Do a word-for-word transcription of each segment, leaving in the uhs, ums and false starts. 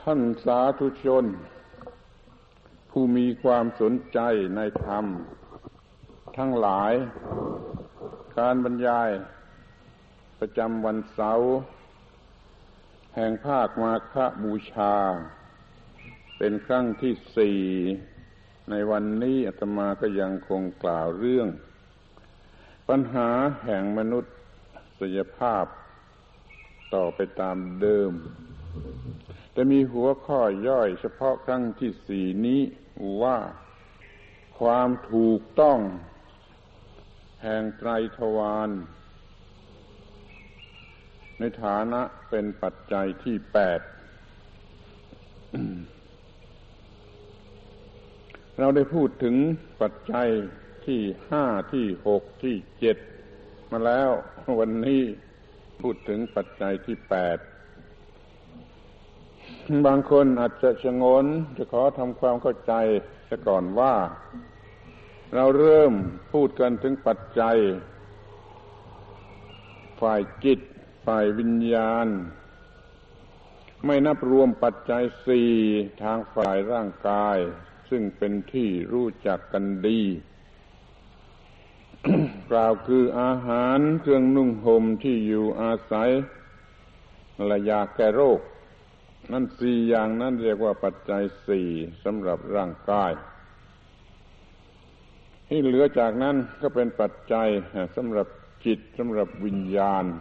ท่านสาธุชนผู้มีความสนใจในธรรมทั้งหลายการบรรยายประจำวันเสาร์แห่งภาคมาฆบูชาเป็นครั้งที่สี่ในวันนี้อาตมาก็ยังคงกล่าวเรื่องปัญหาแห่งมนุษยภาพต่อไปตามเดิมแต่มีหัวข้อย่อยเฉพาะครั้งที่สี่นี้ว่าความถูกต้องแห่งไตรทวารในฐานะเป็นปัจจัยที่แปด เราได้พูดถึงปัจจัยที่ห้าที่หกที่เจ็ดมาแล้ววันนี้พูดถึงปัจจัยที่แปดบางคนอาจจะชงนจะขอทำความเข้าใจซะก่อนว่าเราเริ่มพูดกันถึงปัจจัยฝ่ายจิตฝ่ายวิญญาณไม่นับรวมปัจจัยสี่ทางฝ่ายร่างกายซึ่งเป็นที่รู้จักกันดี กล่าวคืออาหารเครื่องนุ่งห่มที่อยู่อาศัยและยาแก้โรคนั่นสี่อย่างนั้นเรียกว่าปัจจัยสี่สำหรับร่างกายที่เหลือจากนั้นก็เป็นปัจจัยสำหรับจิตสำหรับวิญญาณ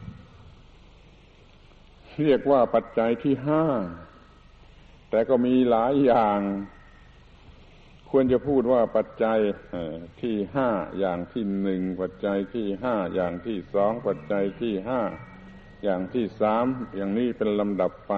เรียกว่าปัจจัยที่ห้าแต่ก็มีหลายอย่างควรจะพูดว่าปัจจัยที่ห้าอย่างที่หนึ่งปัจจัยที่ห้าอย่างที่สองปัจจัยที่ห้าอย่างที่สามอย่างนี้เป็นลำดับไป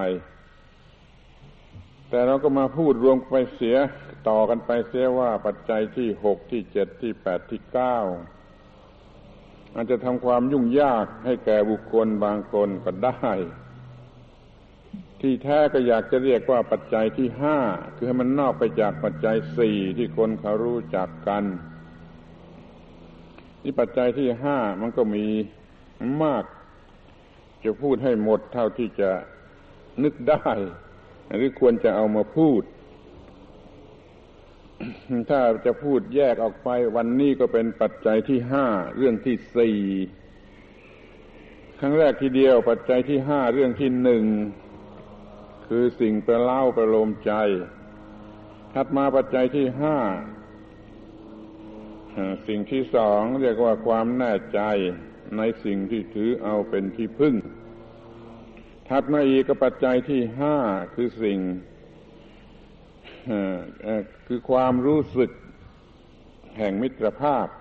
แต่เราก็มาพูดรวมไปเสียต่อกันไปเสียว่าปัจจัยที่หกที่เจ็ดที่แปดที่เก้าอาจจะทำความยุ่งยากให้แก่บุคคลบางคนก็ได้ที่แท้ก็อยากจะเรียกว่าปัจจัยที่ห้าคือให้มันนอกไปจากปัจจัยสี่ที่คนเขารู้จักกันนี่ปัจจัยที่ห้ามันก็มีมากจะพูดให้หมดเท่าที่จะนึกได้หรือควรจะเอามาพูด ถ้าจะพูดแยกออกไปวันนี้ก็เป็นปัจจัยที่ห้าเรื่องที่สี่ครั้งแรกทีเดียวปัจจัยที่ห้าเรื่องที่หนึ่งคือสิ่งประเล้าประโลมใจถัดมาปัจจัยที่ห้าสิ่งที่สองเรียกว่าความแน่ใจในสิ่งที่ถือเอาเป็นที่พึ่งถัดมาอีกก็ปัจจัยที่ห้าคือสิ่งคือความรู้สึกแห่งมิตรภาพ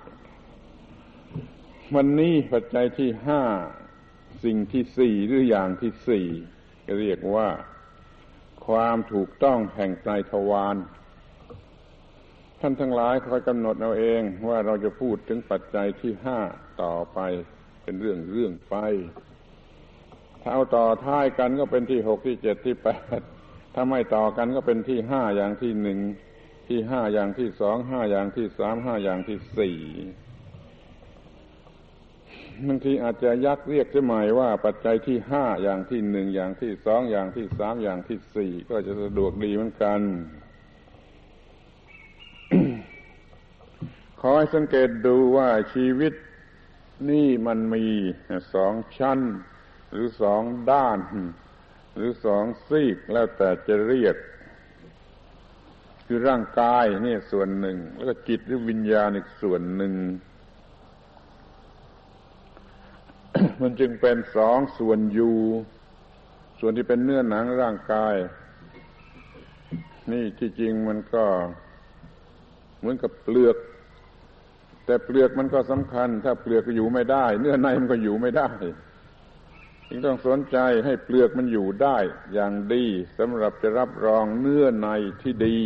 วันนี้ปัจจัยที่ห้าสิ่งที่สี่หรืออย่างที่สี่ก็เรียกว่าความถูกต้องแห่งไตรทวารท่านทั้งหลายคอยกำหนดเอาเองว่าเราจะพูดถึงปัจจัยที่ห้าต่อไปเป็นเรื่องเรื่องไปถ้าเอาต่อท้ายกันก็เป็นที่หกที่เจ็ดที่แปดถ้าไม่ต่อกันก็เป็นที่ห้าอย่างที่หนึ่งที่ห้าอย่างที่สองห้าอย่างที่สามห้าอย่างที่สี่บางทีอาจจะยักเรียกใหม่ว่าปัจจัยที่ห้าอย่างที่หนึ่งอย่างที่สองอย่างที่สามอย่างที่สี่ก็จะสะดวกดีเหมือนกัน ขอให้สังเกตดูว่าชีวิตนี่มันมีสองชั้นหรือสองด้านหรือสองซีกแล้วแต่จะเรียกคือร่างกายนี่ส่วนหนึ่งแล้วก็จิตหรือวิญญาณอีกส่วนหนึ่ง มันจึงเป็นสองส่วนอยู่ส่วนที่เป็นเนื้อหนังร่างกายนี่ที่จริงมันก็เหมือนกับเปลือกแต่เปลือกมันก็สำคัญถ้าเปลือกอยู่ไม่ได้เนื้อในมันก็อยู่ไม่ได้จึงต้องสนใจให้เปลือกมันอยู่ได้อย่างดีสำหรับจะรับรองเนื้อในที่ดี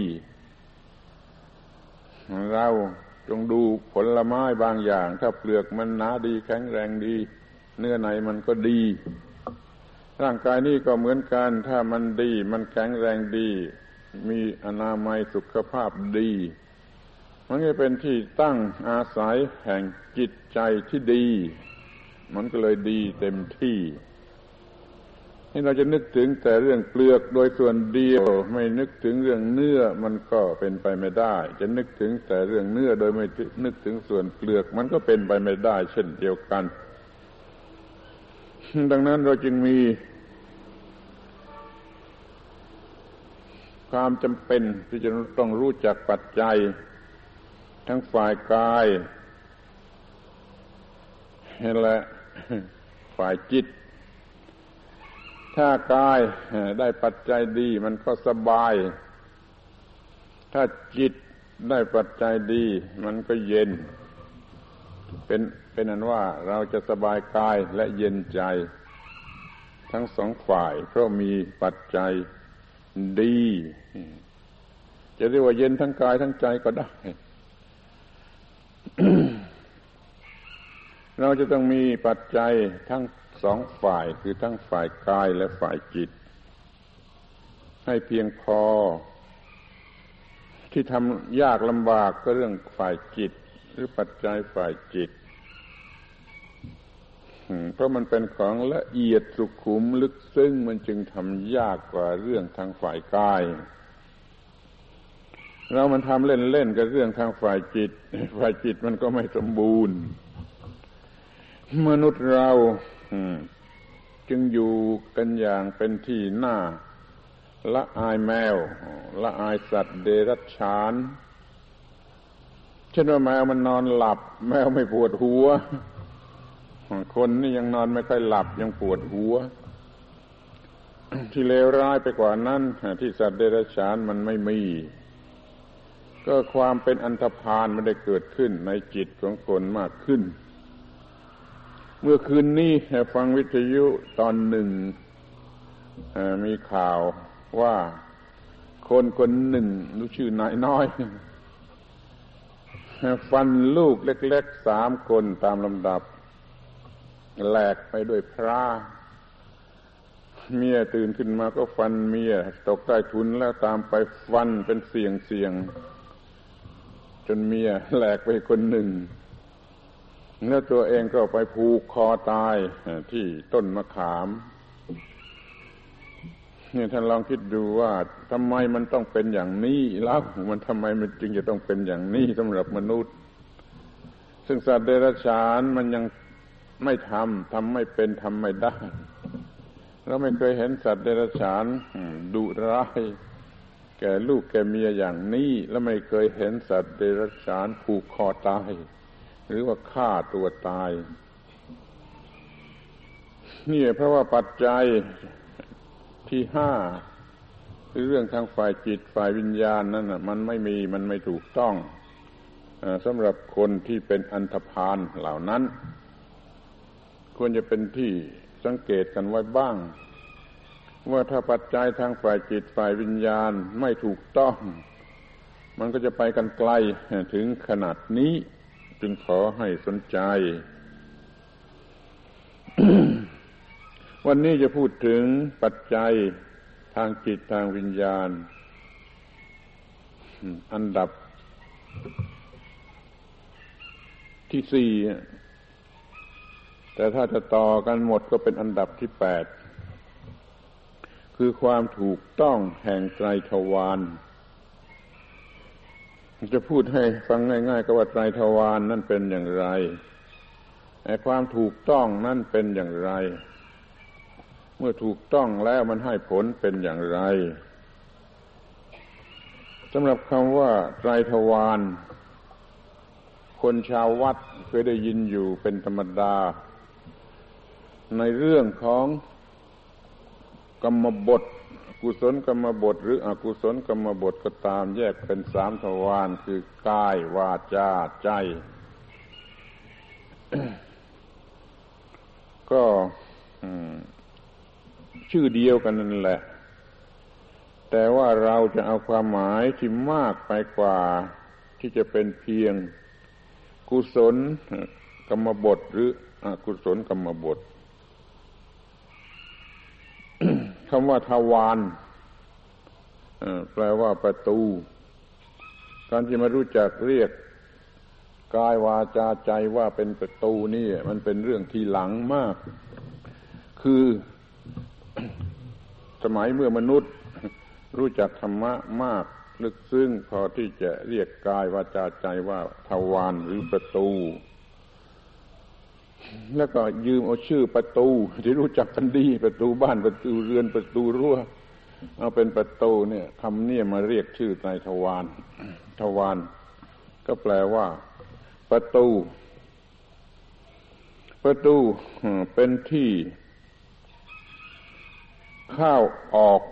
เราจงดูผลไม้บางอย่างถ้าเปลือกมันหนาดีแข็งแรงดีเนื้อในมันก็ดีร่างกายนี่ก็เหมือนกันถ้ามันดีมันแข็งแรงดีมีอนามัยสุขภาพดีมันจะเป็นที่ตั้งอาศัยแห่งจิตใจที่ดีมันก็เลยดีเต็มที่นี่เราจะนึกถึงแต่เรื่องเปลือกโดยส่วนเดียวไม่นึกถึงเรื่องเนื้อมันก็เป็นไปไม่ได้จะนึกถึงแต่เรื่องเนื้อโดยไม่นึกถึงส่วนเปลือกมันก็เป็นไปไม่ได้เช่นเดียวกันดังนั้นเราจึงมีความจำเป็นที่จะต้องรู้จักปัจจัยทั้งฝ่ายกายและฝ่ายจิตถ้ากายได้ปัจจัยดีมันก็สบายถ้าจิตได้ปัจจัยดีมันก็เย็นเป็นเป็นอันว่าเราจะสบายกายและเย็นใจทั้งสองฝ่ายเพราะมีปัจจัยดีจะเรียกว่าเย็นทั้งกายทั้งใจก็ได้ เราจะต้องมีปัจจัยทั้งสองฝ่ายคือทั้งฝ่ายกายและฝ่ายจิตให้เพียงพอที่ทำยากลำบากก็เรื่องฝ่ายจิตหรือปัจจัยฝ่ายจิตเพราะมันเป็นของละเอียดสุขุมลึกซึ้งมันจึงทำยากกว่าเรื่องทางฝ่ายกายเรามันทำเล่นๆกับเรื่องทางฝ่ายจิตฝ่ายจิตมันก็ไม่สมบูรณ์มนุษย์เราจึงอยู่กันอย่างเป็นที่น่าละอายแมวละอายสัตว์เดรัจฉานเช่นว่าแมวมันนอนหลับแมวไม่ปวดหัวคนนี่ยังนอนไม่ค่อยหลับยังปวดหัวที่เลวร้ายไปกว่านั้นที่สัตว์เดรัจฉานมันไม่มีก็ความเป็นอันธพาลไม่ได้เกิดขึ้นในจิตของคนมากขึ้นเมื่อคืนนี้ฟังวิทยุตอนหนึ่งมีข่าวว่าคนคนหนึ่งรู้ชื่อนายน้อยฟันลูกเล็กๆสามคนตามลำดับแหลกไปด้วยพระเมียตื่นขึ้นมาก็ฟันเมียตกใต้ถุนแล้วตามไปฟันเป็นเสียงเสียงจนเมียแหลกไปคนหนึ่งแล้วตัวเองก็ไปผูกคอตายที่ต้นมะขามนี่ท่านลองคิดดูว่าทำไมมันต้องเป็นอย่างนี้แล้วมันทำไมมันจึงจะต้องเป็นอย่างนี้สำหรับมนุษย์ซึ่งสัตว์เดรัจฉานมันยังไม่ทำทำไม่เป็นทำไม่ได้เราไม่เคยเห็นสัตว์เดรัจฉานดุร้ายแก่ลูกแก่เมียอย่างนี้แล้วไม่เคยเห็นสัตว์เดรัจฉานผูกคอตายหรือว่าฆ่าตัวตายนี่เพราะว่าปัจจัยที่ห้าคือเรื่องทางฝ่ายจิตฝ่ายวิญญาณนั่นน่ะมันไม่มีมันไม่ถูกต้องสำหรับคนที่เป็นอันธพาลเหล่านั้นควรจะเป็นที่สังเกตกันไว้บ้างว่าถ้าปัจจัยทางฝ่ายจิตฝ่ายวิญญาณไม่ถูกต้องมันก็จะไปกันไกลถึงขนาดนี้จึงขอให้สนใจ วันนี้จะพูดถึงปัจจัยทางจิตทางวิญญาณอันดับที่สี่แต่ถ้าจะต่อกันหมดก็เป็นอันดับที่แปดคือความถูกต้องแห่งไตรทวารจะพูดให้ฟังง่ายๆก็ว่าไตรทวารนั่นเป็นอย่างไรไอ้ความถูกต้องนั่นเป็นอย่างไรเมื่อถูกต้องแล้วมันให้ผลเป็นอย่างไรสำหรับคำว่าไตรทวารคนชาววัดเคยได้ยินอยู่เป็นธรรมดาในเรื่องของกรรมบทกุศลกรรมบทหรืออกุศลกรรมบทก็ตามแยกเป็นสามทวารคือกายวาจาใจ ก็ชื่อเดียวกันนั่นแหละแต่ว่าเราจะเอาความหมายที่มากไปกว่าที่จะเป็นเพียงกุศลกรรมบทหรืออกุศลกรรมบท คำว่าทวารแปลว่าประตูการที่มารู้จักเรียกกายวาจาใจว่าเป็นประตูนี่มันเป็นเรื่องที่หลังมากคือกสมัยเมื่อมนุษย์รู้จักธรรมะมากลึกซึ้งพอที่จะเรียกกายวาจาใจว่าทวารหรือประตูแล้วก็ยืมเอาชื่อประตูที่รู้จักกันดีประตูบ้านประตูเรือนประตูรั้วเอาเป็นประตูเนี่ยคำนี้มาเรียกชื่อในทวารทวารก็แปลว่าประตูประตูเป็นที่เข้าออก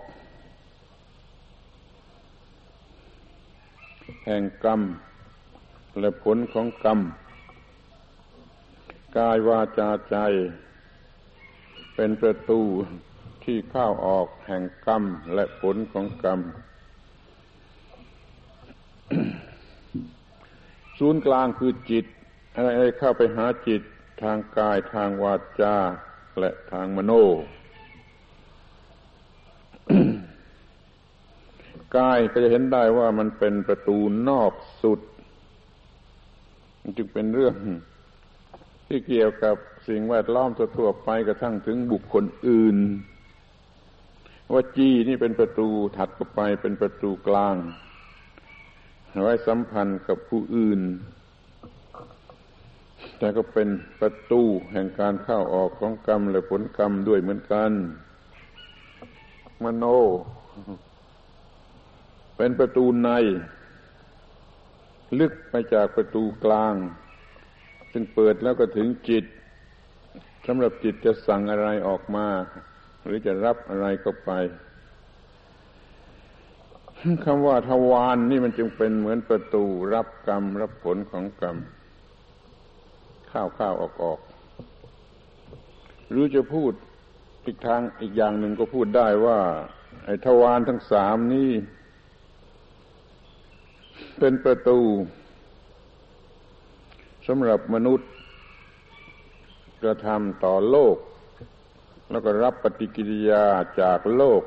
แห่งกรรมและผลของกรรมกายวาจาใจเป็นประตูที่เข้าออกแห่งกรรมและผลของกรรม ศูนย์กลางคือจิตอะไรๆเข้าไปหาจิตทางกายทางวาจาและทางมโน กายก็จะเห็นได้ว่ามันเป็นประตูนอกสุดมันจึงเป็นเรื่องที่เกี่ยวกับสิ่งแวดล้อมทั่วๆไปกระทั่งถึงบุคคลอื่นว่าจีนี่เป็นประตูถัดเข้าไปเป็นประตูกลางไว้สัมพันธ์กับผู้อื่นแต่ก็เป็นประตูแห่งการเข้าออกของกรรมและผลกรรมด้วยเหมือนกันมโนเป็นประตูในลึกไปจากประตูกลางซึ่งเปิดแล้วก็ถึงจิตสำหรับจิตจะสั่งอะไรออกมาหรือจะรับอะไรเข้าไปคำว่าทวาร นี่มันจึงเป็นเหมือนประตูรับกรรมรับผลของกรรมเข้าเข้าออกออกหรือจะพูดอีกทางอีกอย่างหนึ่งก็พูดได้ว่าไอ้ทวารทั้งสามนี้เป็นประตูสำหรับมนุษย์กระทำต่อโลกแล้วก็รับปฏิกิริยาจากโลก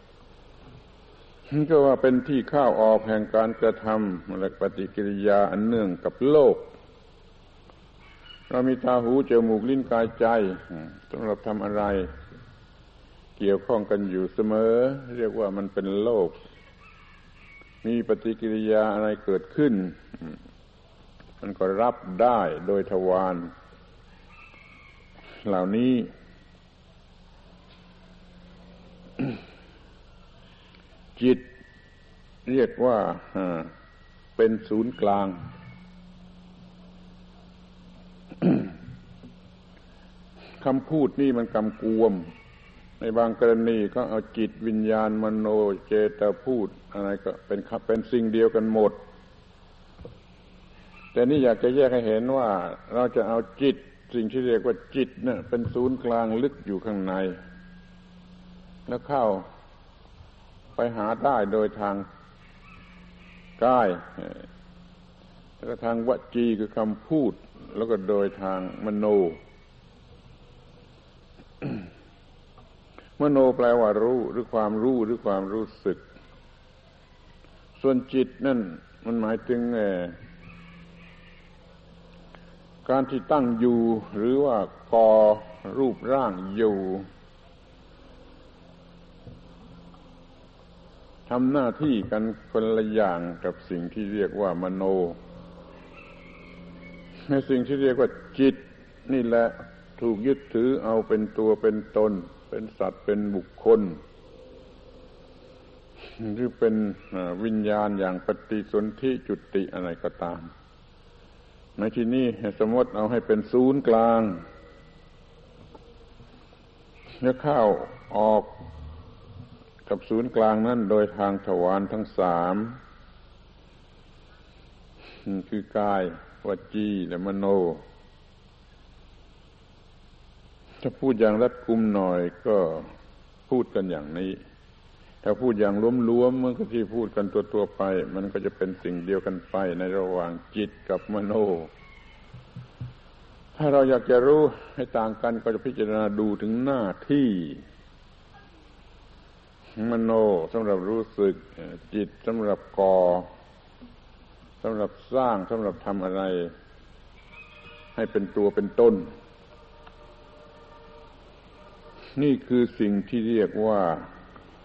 ก็ว่าเป็นที่เข้าออกแห่งการกระทำและปฏิกิริยาอันเนื่องกับโลกเรามีตาหูจมูกลิ้นกายใจสำหรับทำอะไรเกี่ยวข้องกันอยู่เสมอเรียกว่ามันเป็นโลกมีปฏิกิริยาอะไรเกิดขึ้นมันก็รับได้โดยทวารเหล่านี้ จิตเรียกว่าเป็นศูนย์กลาง คำพูดนี่มันกำกวมในบางกรณีก็เอาจิตวิญญาณมโนเจตพูดอะไรก็เป็นเป็นสิ่งเดียวกันหมดแต่นี่อยากจะแยกให้เห็นว่าเราจะเอาจิตสิ่งที่เรียกว่าจิตเนี่ยเป็นศูนย์กลางลึกอยู่ข้างในแล้วเข้าไปหาได้โดยทางกายแล้วก็ทางวจีคือคำพูดแล้วก็โดยทางมโน มโนแปลว่ารู้หรือความรู้หรือความรู้สึกส่วนจิตนั่นมันหมายถึงการที่ตั้งอยู่หรือว่าก่อรูปร่างอยู่ทำหน้าที่กันคนละอย่างกับสิ่งที่เรียกว่ามโนในสิ่งที่เรียกว่าจิตนี่แหละถูกยึดถือเอาเป็นตัวเป็นตนเป็นสัตว์เป็นบุคคลหรือเป็นวิญญาณอย่างปฏิสนธิจุติอะไรก็ตามในที่นี้สมมติเอาให้เป็นศูนย์กลางแล้วเข้าออกกับศูนย์กลางนั้นโดยทางทวารทั้งสามคือกายวจีและมโนถ้าพูดอย่างรัดกุมหน่อยก็พูดกันอย่างนี้ถ้าพูดอย่างล้วนๆเมื่อกี้พูดกันตัวๆไปมันก็จะเป็นสิ่งเดียวกันไปในระหว่างจิตกับมโนถ้าเราอยากจะรู้ให้ต่างกันก็จะพิจารณาดูถึงหน้าที่มโนสำหรับรู้สึกจิตสำหรับก่อสำหรับสร้างสำหรับทำอะไรให้เป็นตัวเป็นต้นนี่คือสิ่งที่เรียกว่า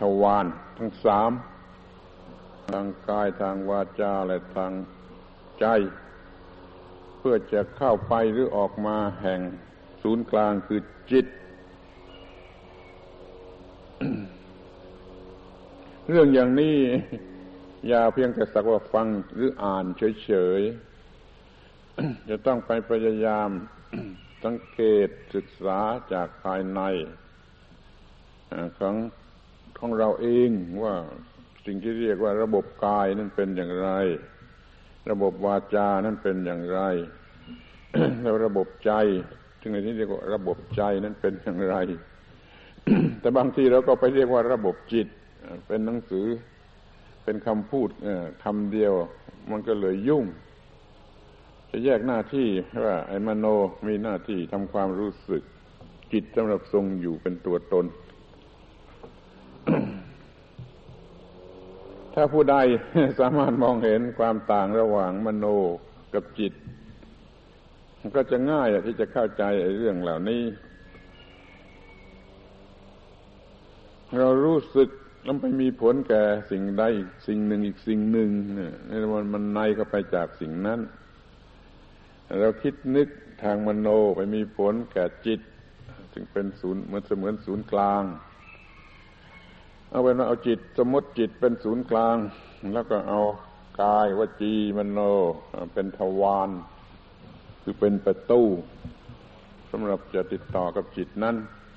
ทวารทั้งสามทางกายทางวาจาและทางใจเพื่อจะเข้าไปหรือออกมาแห่งศูนย์กลางคือจิต เรื่องอย่างนี้อย่าเพียงแต่สักว่าฟังหรืออ่านเฉยๆ จะต้องไปพยายาม สังเกตศึกษาจากภายในของของเราเองว่าสิ่งที่เรียกว่าระบบกายนั้นเป็นอย่างไรระบบวาจานั้นเป็นอย่างไร แล้วระบบใจซึ่งในที่เรียกว่าระบบใจนั้นเป็นอย่างไร แต่บางทีเราก็ไปเรียกว่าระบบจิตเป็นหนังสือเป็นคำพูดคำเดียวมันก็เลยยุ่งจะแยกหน้าที่ว่าไอ้มโนมีหน้าที่ทำความรู้สึกจิตสำหรับทรงอยู่เป็นตัวตน ถ้าผู้ใดสามารถมองเห็นความต่างระหว่างมโนกับจิตก็จะง่ายที่จะเข้าใจไอ้เรื่องเหล่านี้เรารู้สึกแล้วไปมีผลแก่สิ่งใดสิ่งหนึ่งอีกสิ่งหนึ่งเนี่ยมันมันในเข้าไปจากสิ่งนั้นเราคิดนึกทางมโนไปมีผลแก่จิตจึงเป็นศูนย์เหมือนเสมือนศูนย์กลางเอาเป็นว่าเอาจิตสมมติจิตเป็นศูนย์กลางแล้วก็เอากายวจีมโนเป็นทวารคือเป็นประตูสำหรับจะติดต่อกับจิตนั้น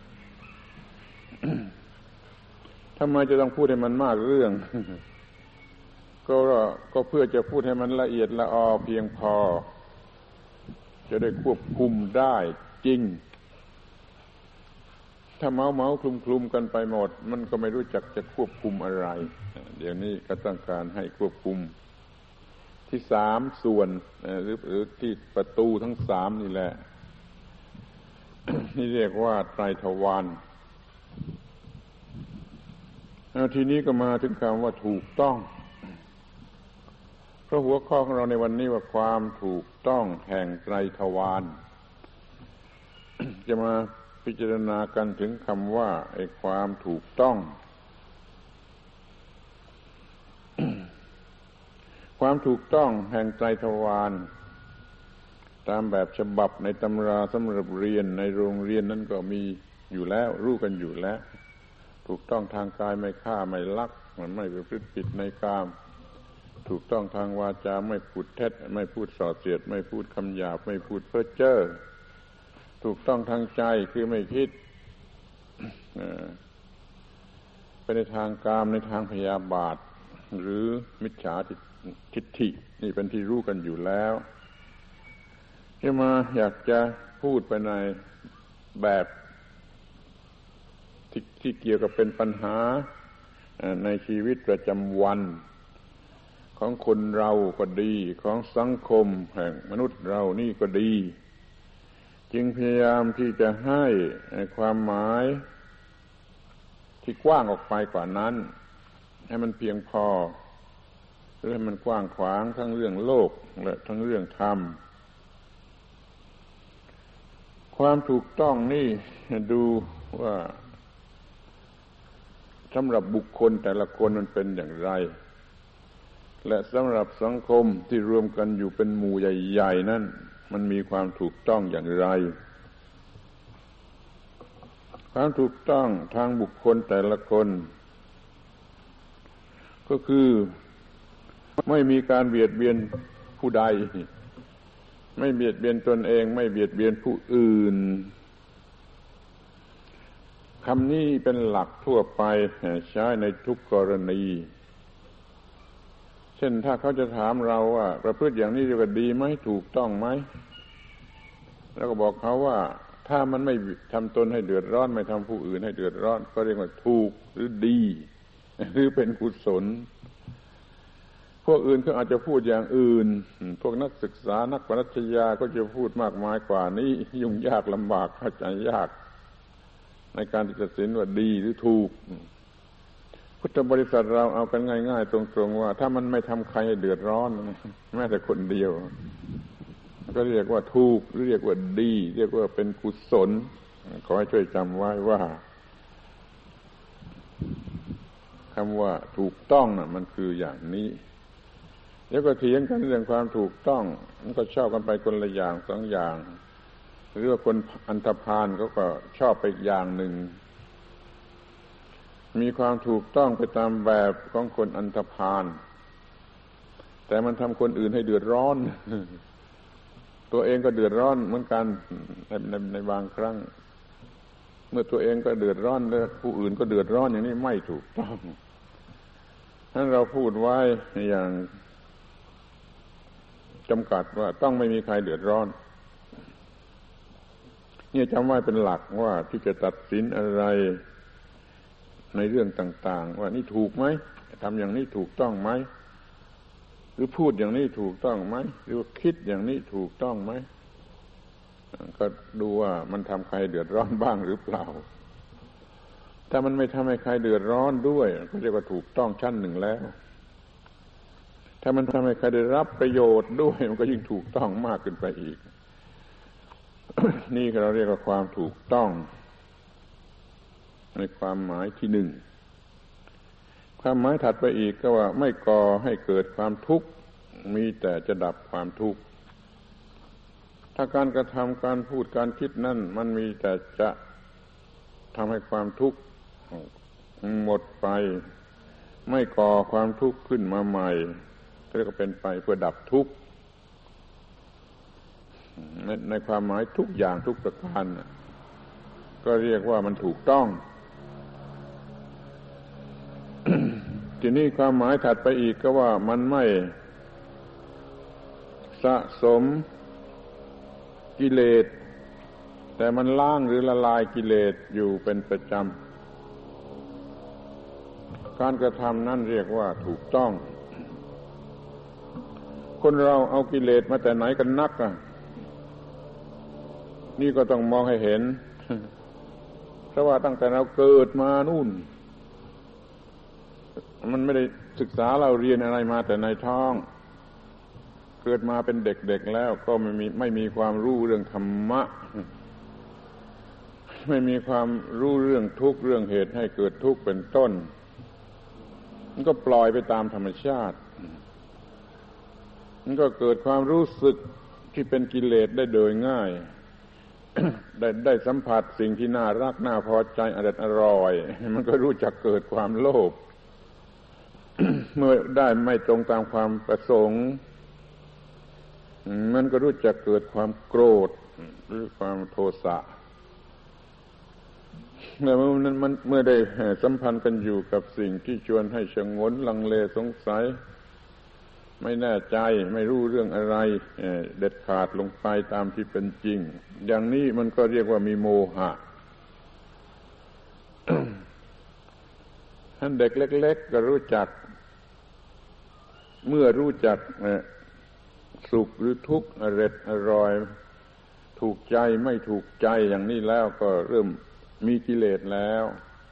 ทำไมจะต้องพูดให้มันมากเรื่อง ก็ก็เพื่อจะพูดให้มันละเอียดละออเพียงพอจะได้ควบคุมได้จริงถ้าเมาเมาคลุมคลุมกันไปหมดมันก็ไม่รู้จักจะควบคุมอะไรเดี๋ยวนี้ก็ต้องการให้ควบคุมที่สามส่วนหรือหรือที่ประตูทั้งสามนี่แหละ นี่เรียกว่าไตรทวารแล้วทีนี้ก็มาถึงคำว่าถูกต้องเพราะหัวข้อของเราในวันนี้ว่าความถูกต้องแห่งไตรทวาร จะมาพิจารณากันถึงคำว่าไอ้ความถูกต้อง ความถูกต้องแห่งไตรทวารตามแบบฉบับในตำราสำหรับเรียนในโรงเรียนนั้นก็มีอยู่แล้วรู้กันอยู่แล้วถูกต้องทางกายไม่ฆ่าไม่ลักมันไม่ประพฤติผิดในกามถูกต้องทางวาจาไม่พูดเท็จไม่พูดส่อเสียดไม่พูดคำหยาบไม่พูดเพ้อเจ้อถูกต้องทางใจคือไม่คิดไปในทางกามในทางพยาบาทหรือมิจฉาทิฏฐินี่เป็นที่รู้กันอยู่แล้วที่มาอยากจะพูดไปในแบบที่ที่เกี่ยวกับเป็นปัญหาในชีวิตประจำวันของคนเราก็ดีของสังคมแห่งมนุษย์เรานี่ก็ดีจึงพยายามที่จะให้ความหมายที่กว้างออกไปกว่านั้นให้มันเพียงพอหรือให้มันกว้างขวางทั้งเรื่องโลกและทั้งเรื่องธรรมความถูกต้องนี่ดูว่าสำหรับบุคคลแต่ละคนมันเป็นอย่างไรและสำหรับสังคมที่รวมกันอยู่เป็นหมู่ใหญ่ๆนั่นมันมีความถูกต้องอย่างไรความถูกต้องทางบุคคลแต่ละคนก็คือไม่มีการเบียดเบียนผู้ใดไม่เบียดเบียนตนเองไม่เบียดเบียนผู้อื่นคำนี้เป็นหลักทั่วไปใช้ในทุกกรณีเช่นถ้าเขาจะถามเราว่าประพฤติอย่างนี้เรียกว่าดีไหมถูกต้องไหมแล้วก็บอกเขาว่าถ้ามันไม่ทำตนให้เดือดร้อนไม่ทำผู้อื่นให้เดือดร้อนก็เรียกว่าถูกหรือดีหรือเป็นกุศลพวกอื่นเขาอาจจะพูดอย่างอื่นพวกนักศึกษานักปรัชญาก็จะพูดมากมายกว่านี้ยุ่งยากลำบากเข้าใจยากในการตัดสินว่าดีหรือถูกพุทธบริษัทเราเอากันง่ายๆตรงๆว่าถ้ามันไม่ทำใครให้เดือดร้อนแม้แต่คนเดียวก็เรียกว่าถูกหรือเรียกว่าดีเรียกว่าเป็นกุศลขอให้ช่วยจำไว้ว่าคำว่าถูกต้องน่ะมันคืออย่างนี้แล้วก็เถียงกันเรื่องความถูกต้องมันก็ชอบกันไปคนละอย่างสองอย่างหรือว่าคนอันธพาลเขาก็ชอบไปอีกอย่างหนึ่งมีความถูกต้องไปตามแบบของคนอันธพาลแต่มันทำคนอื่นให้เดือดร้อนตัวเองก็เดือดร้อนเหมือนกันในในในบางครั้งเมื่อตัวเองก็เดือดร้อนแล้วผู้อื่นก็เดือดร้อนอย่างนี้ไม่ถูกต้องฉะนั้นเราพูดไว้อย่างจำกัดว่าต้องไม่มีใครเดือดร้อนนี่จำไว้เป็นหลักว่าที่จะตัดสินอะไรในเรื่องต่างๆว่านี่ถูกไหมทำอย่างนี้ถูกต้องไหมหรือพูดอย่างนี้ถูกต้องไหมหรือว่าคิดอย่างนี้ถูกต้องไหมก็ดูว่ามันทำใครเดือดร้อนบ้างหรือเปล่าถ้ามันไม่ทำให้ใครเดือดร้อนด้วยก็เรียกว่าถูกต้องชั้นหนึ่งแล้วถ้ามันทำให้ใครได้รับประโยชน์ด้วยมันก็ยิ่งถูกต้องมากขึ้นไปอีก นี่เราเรียกว่าความถูกต้องในความหมายที่หนึ่งความหมายถัดไปอีกก็ว่าไม่ก่อให้เกิดความทุกข์มีแต่จะดับความทุกข์ถ้าการกระทำการพูดการคิดนั่นมันมีแต่จะทำให้ความทุกข์หมดไปไม่ก่อความทุกข์ขึ้นมาใหม่เรียกว่าเป็นไปเพื่อดับทุกข์ในในความหมายทุกอย่างทุกประการก็เรียกว่ามันถูกต้อง ทีนี้ความหมายถัดไปอีกก็ว่ามันไม่สะสมกิเลสแต่มันล้างหรือละลายกิเลสอยู่เป็นประจำการกระทำนั่นเรียกว่าถูกต้องคนเราเอากิเลสมาแต่ไหนกันนักอ่ะนี่ก็ต้องมองให้เห็นเพราะว่าตั้งแต่เราเกิดมานู่นมันไม่ได้ศึกษาเราเรียนอะไรมาแต่ในท้องเกิดมาเป็นเด็กๆแล้วก็ไม่มีไม่มีความรู้เรื่องธรรมะไม่มีความรู้เรื่องทุกข์เรื่องเหตุให้เกิดทุกข์เป็นต้นมันก็ปล่อยไปตามธรรมชาติมันก็เกิดความรู้สึกที่เป็นกิเลสได้โดยง่าย ได้ได้สัมผัสสิ่งที่น่ารักน่าพอใจอร่อยอร่อยมันก็รู้จักเกิดความโลภ เมื่อได้ไม่ตรงตามความประสงค์มันก็รู้จักเกิดความโกรธหรือความโทสะเมื่อมันมันเมื่อได้สัมพันธ์กันอยู่กับสิ่งที่ชวนให้ชงนลังเลสงสัยไม่แน่ใจไม่รู้เรื่องอะไรเด็ดขาดลงไปตามที่เป็นจริงอย่างนี้มันก็เรียกว่ามีโมหะ ท่านเด็กเล็กๆก็รู้จักเมื่อรู้จักสุขหรือทุกข์อร่อยอร่อยถูกใจไม่ถูกใจอย่างนี้แล้วก็เริ่มมีกิเลสแล้ว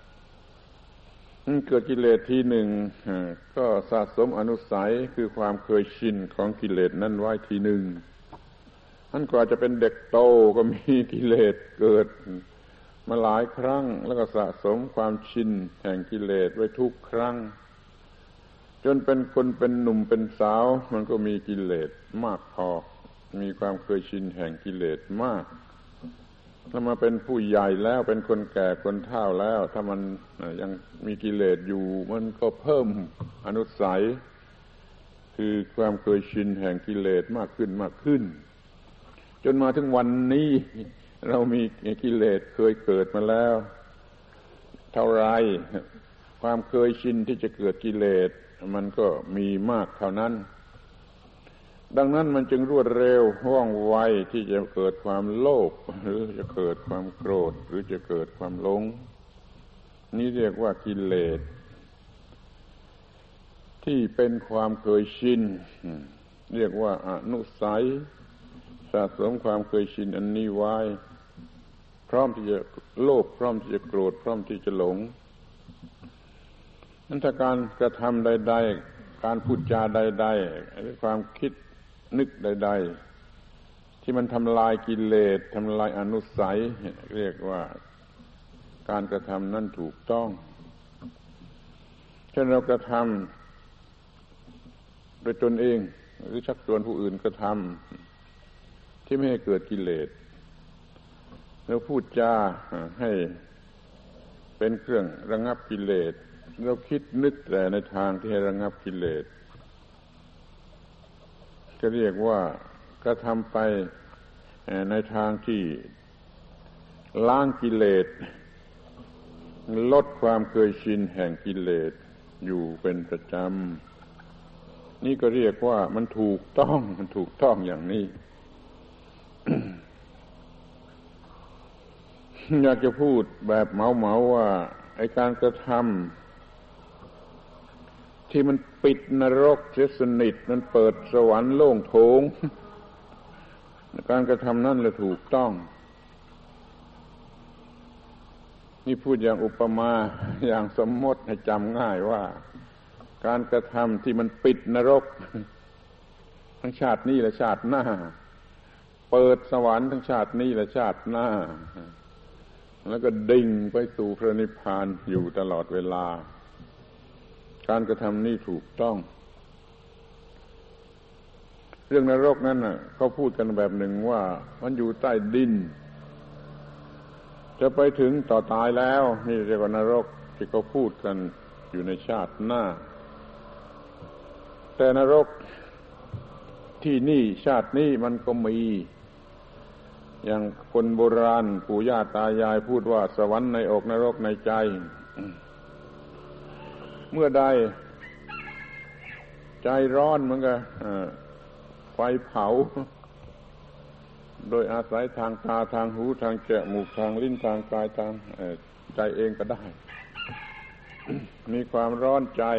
เกิดกิเลสทีหนึ่งก็สะสมอนุสัยคือความเคยชินของกิเลสนั้นไว้ทีหนึ่งท่านกว่าจะเป็นเด็กโตก็มีกิเลสเกิดมาหลายครั้งแล้วก็สะสมความชินแห่งกิเลสไว้ทุกครั้งจนเป็นคนเป็นหนุ่มเป็นสาวมันก็มีกิเลสมากพอมีความเคยชินแห่งกิเลสมากถ้ามาเป็นผู้ใหญ่แล้วเป็นคนแก่คนเฒ่าแล้วถ้ามันยังมีกิเลสอยู่มันก็เพิ่มอนุสัยคือความเคยชินแห่งกิเลสมากขึ้นมากขึ้นจนมาถึงวันนี้เรามีกิเลสเคยเกิดมาแล้วเท่าไรความเคยชินที่จะเกิดกิเลสมันก็มีมากเท่านั้นดังนั้นมันจึงรวดเร็วว่องไวที่จะเกิดความโลภหรือจะเกิดความโกรธหรือจะเกิดความหลงนี่เรียกว่ากิเลสที่เป็นความเคยชินเรียกว่าอนุสัยสะสมความเคยชินอันนี้ไว้พร้อมที่จะโลภพร้อมที่จะโกรธพร้อมที่จะหลงนั้นถ้าการกระทำใดๆการพูดจาใดๆหรือความคิดนึกใดๆที่มันทำลายกิเลสทำลายอนุสัยเรียกว่าการกระทำนั้นถูกต้องเช่นเรากระทำโดยตนเองหรือชักชวนผู้อื่นกระทำที่ไม่ให้เกิดกิเลสเราพูดจาให้เป็นเครื่องระงับกิเลสเราคิดนึกแต่ในทางที่ให้ระงับกิเลสก็เรียกว่ากระทำไปในทางที่ล้างกิเลสลดความเคยชินแห่งกิเลสอยู่เป็นประจำนี่ก็เรียกว่ามันถูกต้องมันถูกต้องอย่างนี้ อยากจะพูดแบบเหมาๆว่าไอ้การกระทำที่มันปิดนรกเสียสนิทมันเปิดสวรรค์โล่งโถง การกระทำนั่นแหละถูกต้องนี่พูดอย่างอุปมาอย่างสมมติให้จำง่ายว่าการกระทำที่มันปิดนรกทั้งชาตินี้และชาติหน้าเปิดสวรรค์ทั้งชาตินี้และชาติหน้าแล้วก็ดิ่งไปสู่พระนิพพานอยู่ตลอดเวลาการกระทำนี้ถูกต้องเรื่องนรกนั้นน่ะเขาพูดกันแบบหนึ่งว่ามันอยู่ใต้ดินจะไปถึงต่อตายแล้วนี่เรียกว่านรกที่เขาพูดกันอยู่ในชาติหน้าแต่นรกที่นี่ชาตินี้มันก็มีอย่างคนโบราณปู่ย่าตายายพูดว่าสวรรค์ในอกนรกในใจเมื่อใดใจร้อนมันก็ไฟเผาโดยอาศัยทางตาทางหูทางจมูกทางลิ้นทางกายทางใจเองก็ได้ มีความร้อนใจ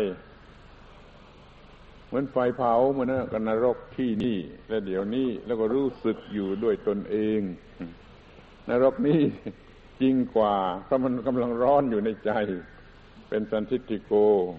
เหมือนไฟเผาเหมือนกันนรกที่นี่และเดี๋ยวนี้แล้วก็รู้สึกอยู่ด้วยตนเองนรกนี้จริงกว่าเพราะมันกำลังร้อนอยู่ในใจเป็นสันทิฏฐิโก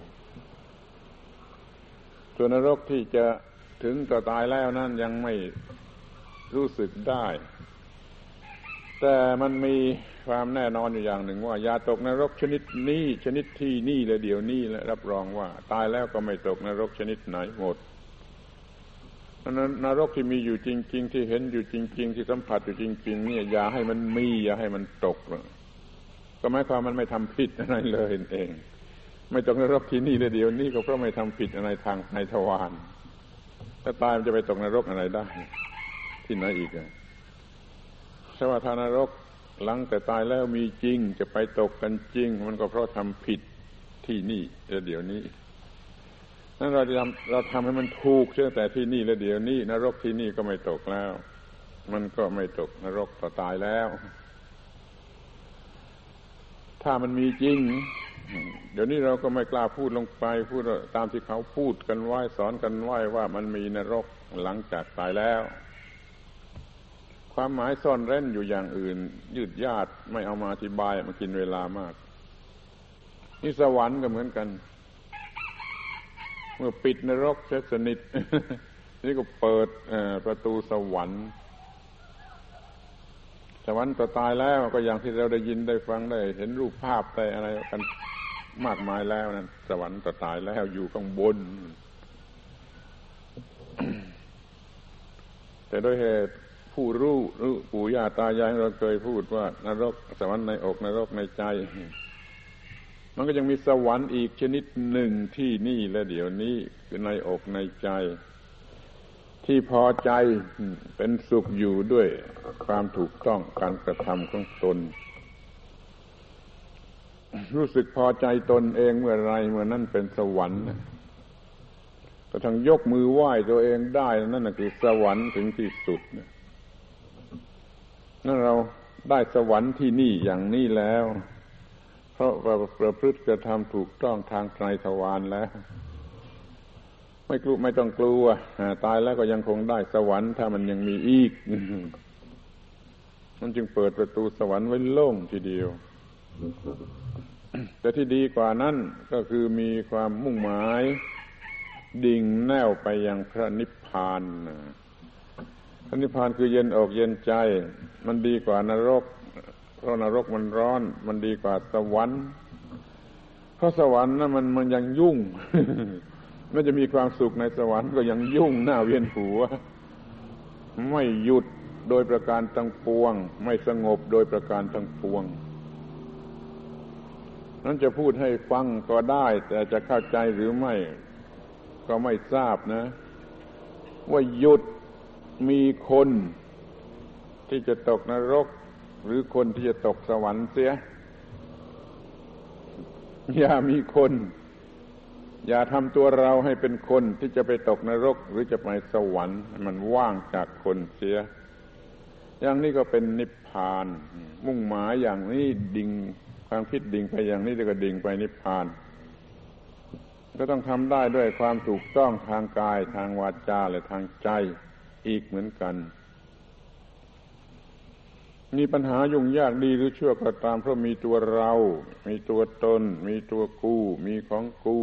ส่วนนรกที่จะถึงต่อตายแล้วนั่นยังไม่รู้สึกได้แต่มันมีความแน่นอนอยู่อย่างหนึ่งว่าอย่าตกนรกชนิดนี้ชนิดที่นี่และเดี๋ยวนี้และรับรองว่าตายแล้วก็ไม่ตกนรกชนิดไหนหมดนั้นนรกที่มีอยู่จริงๆที่เห็นอยู่จริงๆที่สัมผัสอยู่จริงๆเนี่ยอย่าให้มันมีอย่าให้มันตกก็หมายความมันไม่ทำผิดอะไรเลยเองไม่ตกนรกที่นี่และเดี๋ยวนี้ก็เพราะไม่ทำผิดอะไรทางในทวารถ้าตายมันจะไปตกนรกอะไรได้ที่ไหนอีกอ่ะใช่ว่าถ้านรกหลังแต่ตายแล้วมีจริงจะไปตกกันจริงมันก็เพราะทำผิดที่นี่และเดี๋ยวนี้นั้นเราจะทำเราทำให้มันถูกตั้งแต่ที่นี่และเดี๋ยวนี้นรกที่นี่ก็ไม่ตกแล้วมันก็ไม่ตกนรกต่อตายแล้วถ้ามันมีจริงเดี๋ยวนี้เราก็ไม่กล้าพูดลงไปพูดตามที่เขาพูดกันไว้สอนกันไว้ว่ามันมีนรกหลังจากตายแล้วความหมายซ่อนเร้นอยู่อย่างอื่นยืดยาดไม่เอามาอธิบายมันกินเวลามากนี่สวรรค์ก็เหมือนกันเมื่อปิดนรกเสียสนิท นี่ก็เปิดประตูสวรรค์สวรรค์ต่อตายแล้วก็อย่างที่เราได้ยินได้ฟังได้เห็นรูปภาพได้อะไรกันมากมายแล้วนั่นสวรรค์ต่อตายแล้วอยู่ข้างบน แต่โดยเหตุผู้รู้รู้ปู่ย่าตายายเราเคยพูดว่านรกสวรรค์ในอกนรกในใจมันก็ยังมีสวรรค์อีกชนิดหนึ่งที่นี่และเดี๋ยวนี้คือในอกในใจที่พอใจเป็นสุขอยู่ด้วยความถูกต้องการกระทำของตนรู้สึกพอใจตนเองเมื่อไรเมื่อนั้นเป็นสวรรค์ก็ทั้งยกมือไหว้ตัวเองได้นั่นคือสวรรค์ถึงที่สุดนั่นเราได้สวรรค์ที่นี่อย่างนี้แล้วเพราะว่าประพฤติกระทำถูกต้องทางไตรทวารแล้วไม่กลัวไม่ต้องกลัวตายแล้วก็ยังคงได้สวรรค์ถ้ามันยังมีอีกมันจึงเปิดประตูสวรรค์ไว้โล่งทีเดียวแต่ที่ดีกว่านั้นก็คือมีความมุ่งหมายดิ่งแน่วไปยังพระนิพพานพระนิพพานคือเย็นอกเย็นใจมันดีกว่านรกเพราะนรกมันร้อนมันดีกว่าสวรรค์เพราะสวรรค์นั้นมันมันยังยุ่ง ไม่จะมีความสุขในสวรรค์ก็ยังยุ่งหน้าเวียนหัวไม่หยุดโดยประการทั้งปวงไม่สงบโดยประการทั้งปวงนั้นจะพูดให้ฟังก็ได้แต่จะเข้าใจหรือไม่ก็ไม่ทราบนะว่าหยุดมีคนที่จะตกนรกหรือคนที่จะตกสวรรค์เสียอย่ามีคนอย่าทำตัวเราให้เป็นคนที่จะไปตกนรกหรือจะไปสวรรค์มันว่างจากคนเสียอย่างนี้ก็เป็นนิพพานมุ่งหมายอย่างนี้ดิ่งความคิดดิ่งไปอย่างนี้แล้วก็ดิ่งไปนิพพานก็ต้องทำได้ด้วยความถูกต้องทางกายทางวาจาและทางใจอีกเหมือนกันมีปัญหายุ่งยากดีหรือชั่วก็ตามเพราะมีตัวเรามีตัวตนมีตัวกูมีของกู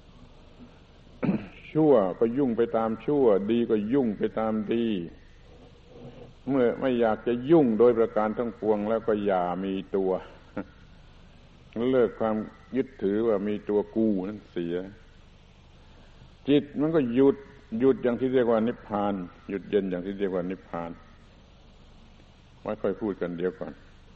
ชั่วก็ยุ่งไปตามชั่วดีก็ยุ่งไปตามดีเมื่อไม่อยากจะยุ่งโดยประการทั้งปวงแล้วก็อย่ามีตัวเลิกความยึดถือว่ามีตัวกูนั่นเสียจิตมันก็หยุดหยุดอย่างที่เรียกว่านิพพานหยุดเย็นอย่างที่เรียกว่านิพพานไว้ค่อยพูดกันเดี๋ยวก่อน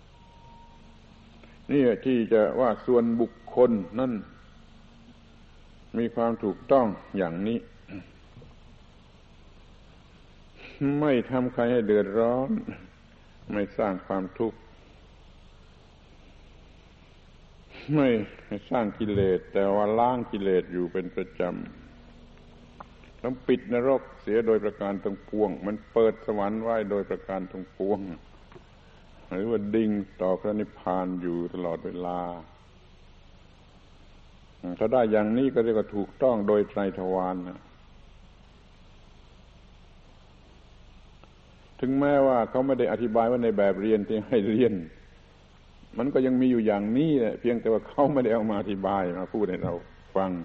นี่ที่จะว่าส่วนบุคคลนั่นมีความถูกต้องอย่างนี้ไม่ทำใครให้เดือดร้อนไม่สร้างความทุกข์ไม่สร้างกิเลสแต่ว่าล้างกิเลสอยู่เป็นประจำแล้วปิดนรกเสียโดยประการทั้งปวงมันเปิดสวรรค์ไว้โดยประการทั้งปวงหรือว่าดิ่งต่อพระนิพพานอยู่ตลอดเวลาถ้าได้อย่างนี้ก็เรียกว่าถูกต้องโดยไตรทวารนะถึงแม้ว่าเขาไม่ได้อธิบายว่าในแบบเรียนที่ให้เรียนมันก็ยังมีอยู่อย่างนี้แหละเพียงแต่ว่าเขาไม่ได้เอามาอธิบายมาพูดให้เราฟัง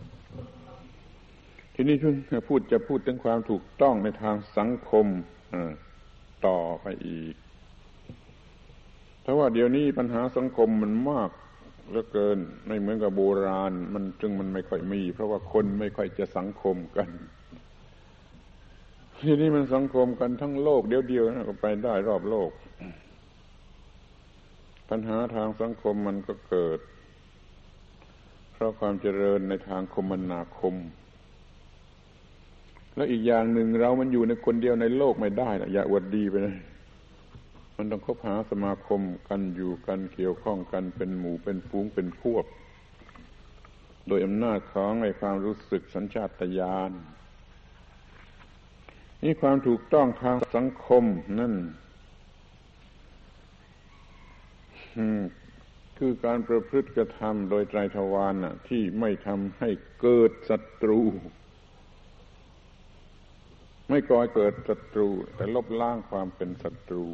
ทีนี้พูดจะพูดถึงความถูกต้องในทางสังคมต่อไปอีกเพราะว่าเดี๋ยวนี้ปัญหาสังคมมันมากเหลือเกินไม่เหมือนกับโบราณมันจึงมันไม่ค่อยมีเพราะว่าคนไม่ค่อยจะสังคมกันทีนี้มันสังคมกันทั้งโลกเดี๋ยวเดียวนะก็ไปได้รอบโลกปัญหาทางสังคมมันก็เกิดเพราะความเจริญในทางคมนาคมแล้วอีกอย่างหนึ่งเรามันอยู่ในคนเดียวในโลกไม่ได้นะอย่าอวดดีไปเลยมันต้องคบหาสมาคมกันอยู่กันเกี่ยวข้องกันเป็นหมู่เป็นฝูงเป็นพวกโดยอำนาจของไอ้ความรู้สึกสัญชาตญาณนี่ความถูกต้องทางสังคมนั่นคือการประพฤติกระทำโดยไตรทวารน่ะที่ไม่ทำให้เกิดศัตรูไม่ก่อให้เกิดศัตรูแต่ลบล้างความเป็นศัตรู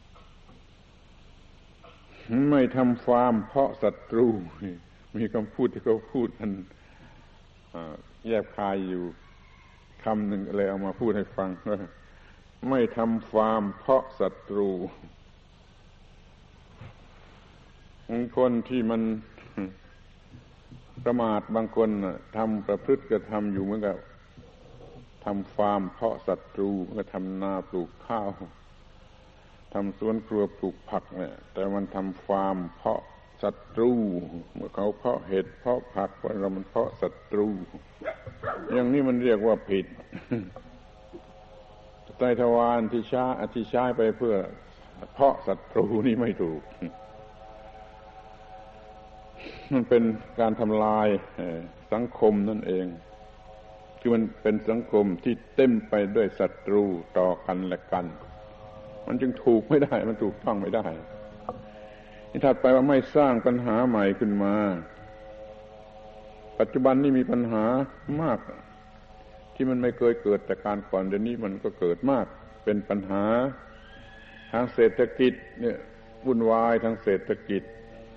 ไม่ทำฟาร์มเพาะศัตรูมีคำพูดที่เขาพูดกันแยบคายอยู่คำหนึ่งเลยเอามาพูดให้ฟังว่าไม่ทำฟาร์มเพาะศัตรูคนที่มันประมาทบางคนทำประพฤติกระทำอยู่เหมือนกับทำฟาร์มเพาะศัตรูก็ทำนาปลูกข้าวทำสวนครัวปลูกผักเนี่ยแต่มันทำฟาร์มเพาะศัตรูเมื่อเขาเพาะเห็ดเพาะผักว่าเรามันเพาะศัตรูอย่างนี้มันเรียกว่าผิดไตรทวารที่ใช้ที่ใช้ไปเพื่อเพาะศัตรูนี่ไม่ถูกมันเป็นการทำลายสังคมนั่นเองคือมันเป็นสังคมที่เต็มไปด้วยศัตรูต่อกันและกันมันจึงถูกไม่ได้มันถูกต้องไม่ได้นี่ถัดไปว่าไม่สร้างปัญหาใหม่ขึ้นมาปัจจุบันนี่มีปัญหามากที่มันไม่เคยเกิดแต่การก่อนเดี๋ยวนี้มันก็เกิดมากเป็นปัญหาทางเศรษฐกิจเนี่ยวุ่นวายทางเศรษฐกิจ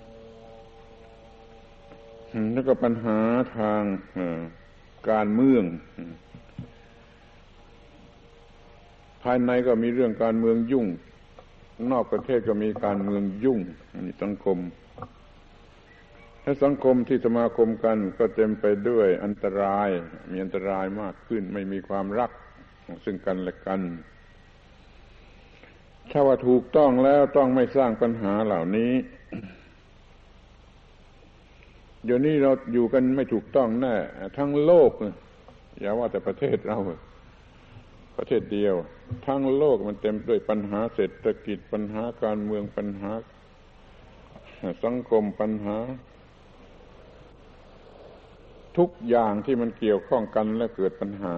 แล้วก็ปัญหาทางการเมืองภายในก็มีเรื่องการเมืองยุ่งนอกประเทศก็มีการเมืองยุ่งนี่สังคมถ้าสังคมที่สมาคมกันก็เต็มไปด้วยอันตรายมีอันตรายมากขึ้นไม่มีความรักซึ่งกันและกันถ้าว่าถูกต้องแล้วต้องไม่สร้างปัญหาเหล่านี้เดี๋ยวนี้เราอยู่กันไม่ถูกต้องแน่ทั้งโลกอย่าว่าแต่ประเทศเราประเทศเดียวทั้งโลกมันเต็มด้วยปัญหาเศรษฐกิจปัญหาการเมืองปัญหาสังคมปัญหาทุกอย่างที่มันเกี่ยวข้องกันและเกิดปัญหา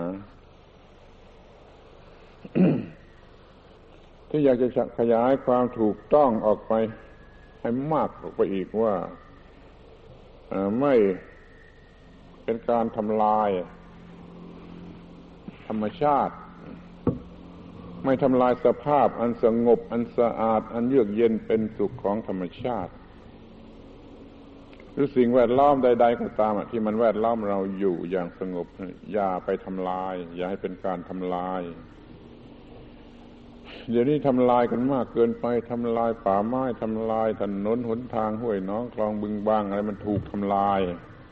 ที่อยากจะขยายความถูกต้องออกไปให้มากออกไปอีกว่าไม่เป็นการทำลายธรรมชาติไม่ทำลายสภาพอันสงบอันสะอาดอันเยือกเย็นเป็นสุขของธรรมชาติหรือสิ่งแวดล้อมใดๆก็ตามที่มันแวดล้อมเราอยู่อย่างสงบอย่าไปทำลายอย่าให้เป็นการทำลายเดี๋ยวนี้ทำลายกันมากเกินไปทำลายป่าไม้ทำลายถนนหนทางห้วยน้องคลองบึงบางอะไรมันถูกทำลาย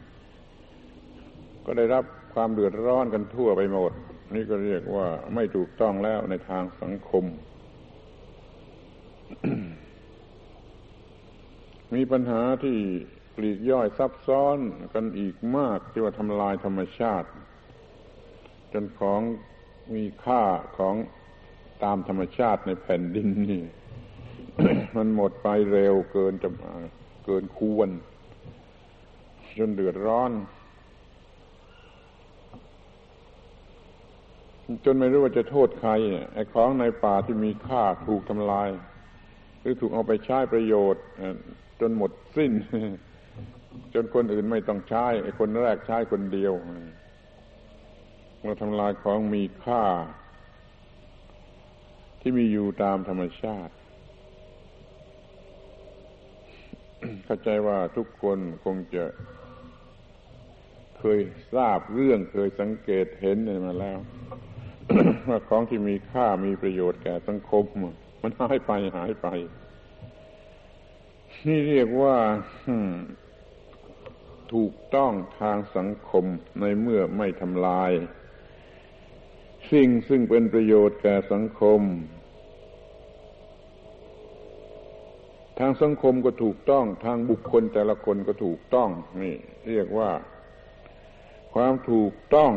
ก็ได้รับความเดือดร้อนกันทั่วไปหมดนี่ก็เรียกว่าไม่ถูกต้องแล้วในทางสังคม มีปัญหาที่ปลีกย่อยซับซ้อนกันอีกมากที่ว่าทำลายธรรมชาติจนของมีค่าของตามธรรมชาติในแผ่นดินนี่ มันหมดไปเร็วเกินจะเกินควรจนเดือดร้อนจนไม่รู้ว่าจะโทษใครไอ้ของในป่าที่มีค่าถูกทำลายหรือถูกเอาไปใช้ประโยชน์จนหมดสิ้นจนคนอื่นไม่ต้องใช้ไอ้คนแรกใช้คนเดียวเราทำลายของมีค่าที่มีอยู่ตามธรรมชาติเข้าใจว่าทุกคนคงจะเคยทราบเรื่องเคยสังเกตเห็นมาแล้ว ว่าของที่มีค่ามีประโยชน์แก่สังคมมันหายไปหายไปนี่เรียกว่าถูกต้องทางสังคมในเมื่อไม่ทำลายสิ่งซึ่งเป็นประโยชน์แก่สังคมทางสังคมก็ถูกต้องทางบุคคลแต่ละคนก็ถูกต้องนี่เรียกว่าความถูกต้อง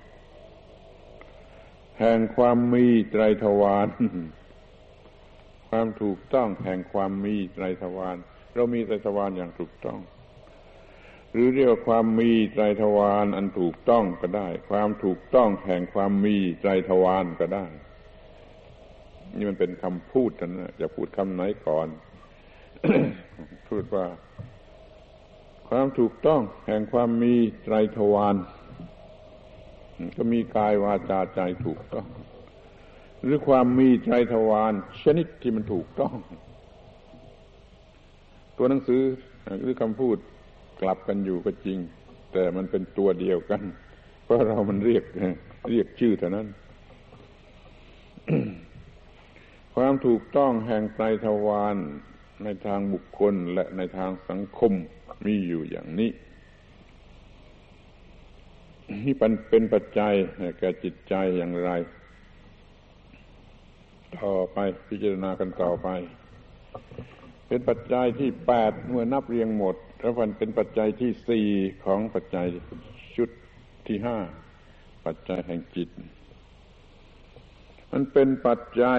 แห่งความมีไตรทวารความถูกต้องแห่งความมีไตรทวารเรามีไตรทวารอย่างถูกต้องหรือเรียกว่าความมีไตรทวารอันถูกต้องก็ได้ความถูกต้องแห่งความมีไตรทวารก็ได้นี่มันเป็นคำพูดนะจะพูดคำไหนก่อน พูดว่าความถูกต้องแห่งความมีไตรทวารก็มีกายวาจาใจถูกต้องหรือความมีไตรทวารชนิดที่มันถูกต้องตัวหนังสือหรือคำพูดกลับกันอยู่ก็จริงแต่มันเป็นตัวเดียวกันเพราะเรามันเรียกเรียกชื่อเท่านั้น ความถูกต้องแห่งไตรทวารในทางบุคคลและในทางสังคมมีอยู่อย่างนี้นี่เป็นปัจจัยแก่จิตใจอย่างไรต่อไปพิจารณากันต่อไปเป็นปัจจัยที่แปดเมื่อนับเรียงหมดแล้วมันเป็นปัจจัยที่สี่ของปัจจัยชุดที่ห้าปัจจัยแห่งจิตมันเป็นปัจจัย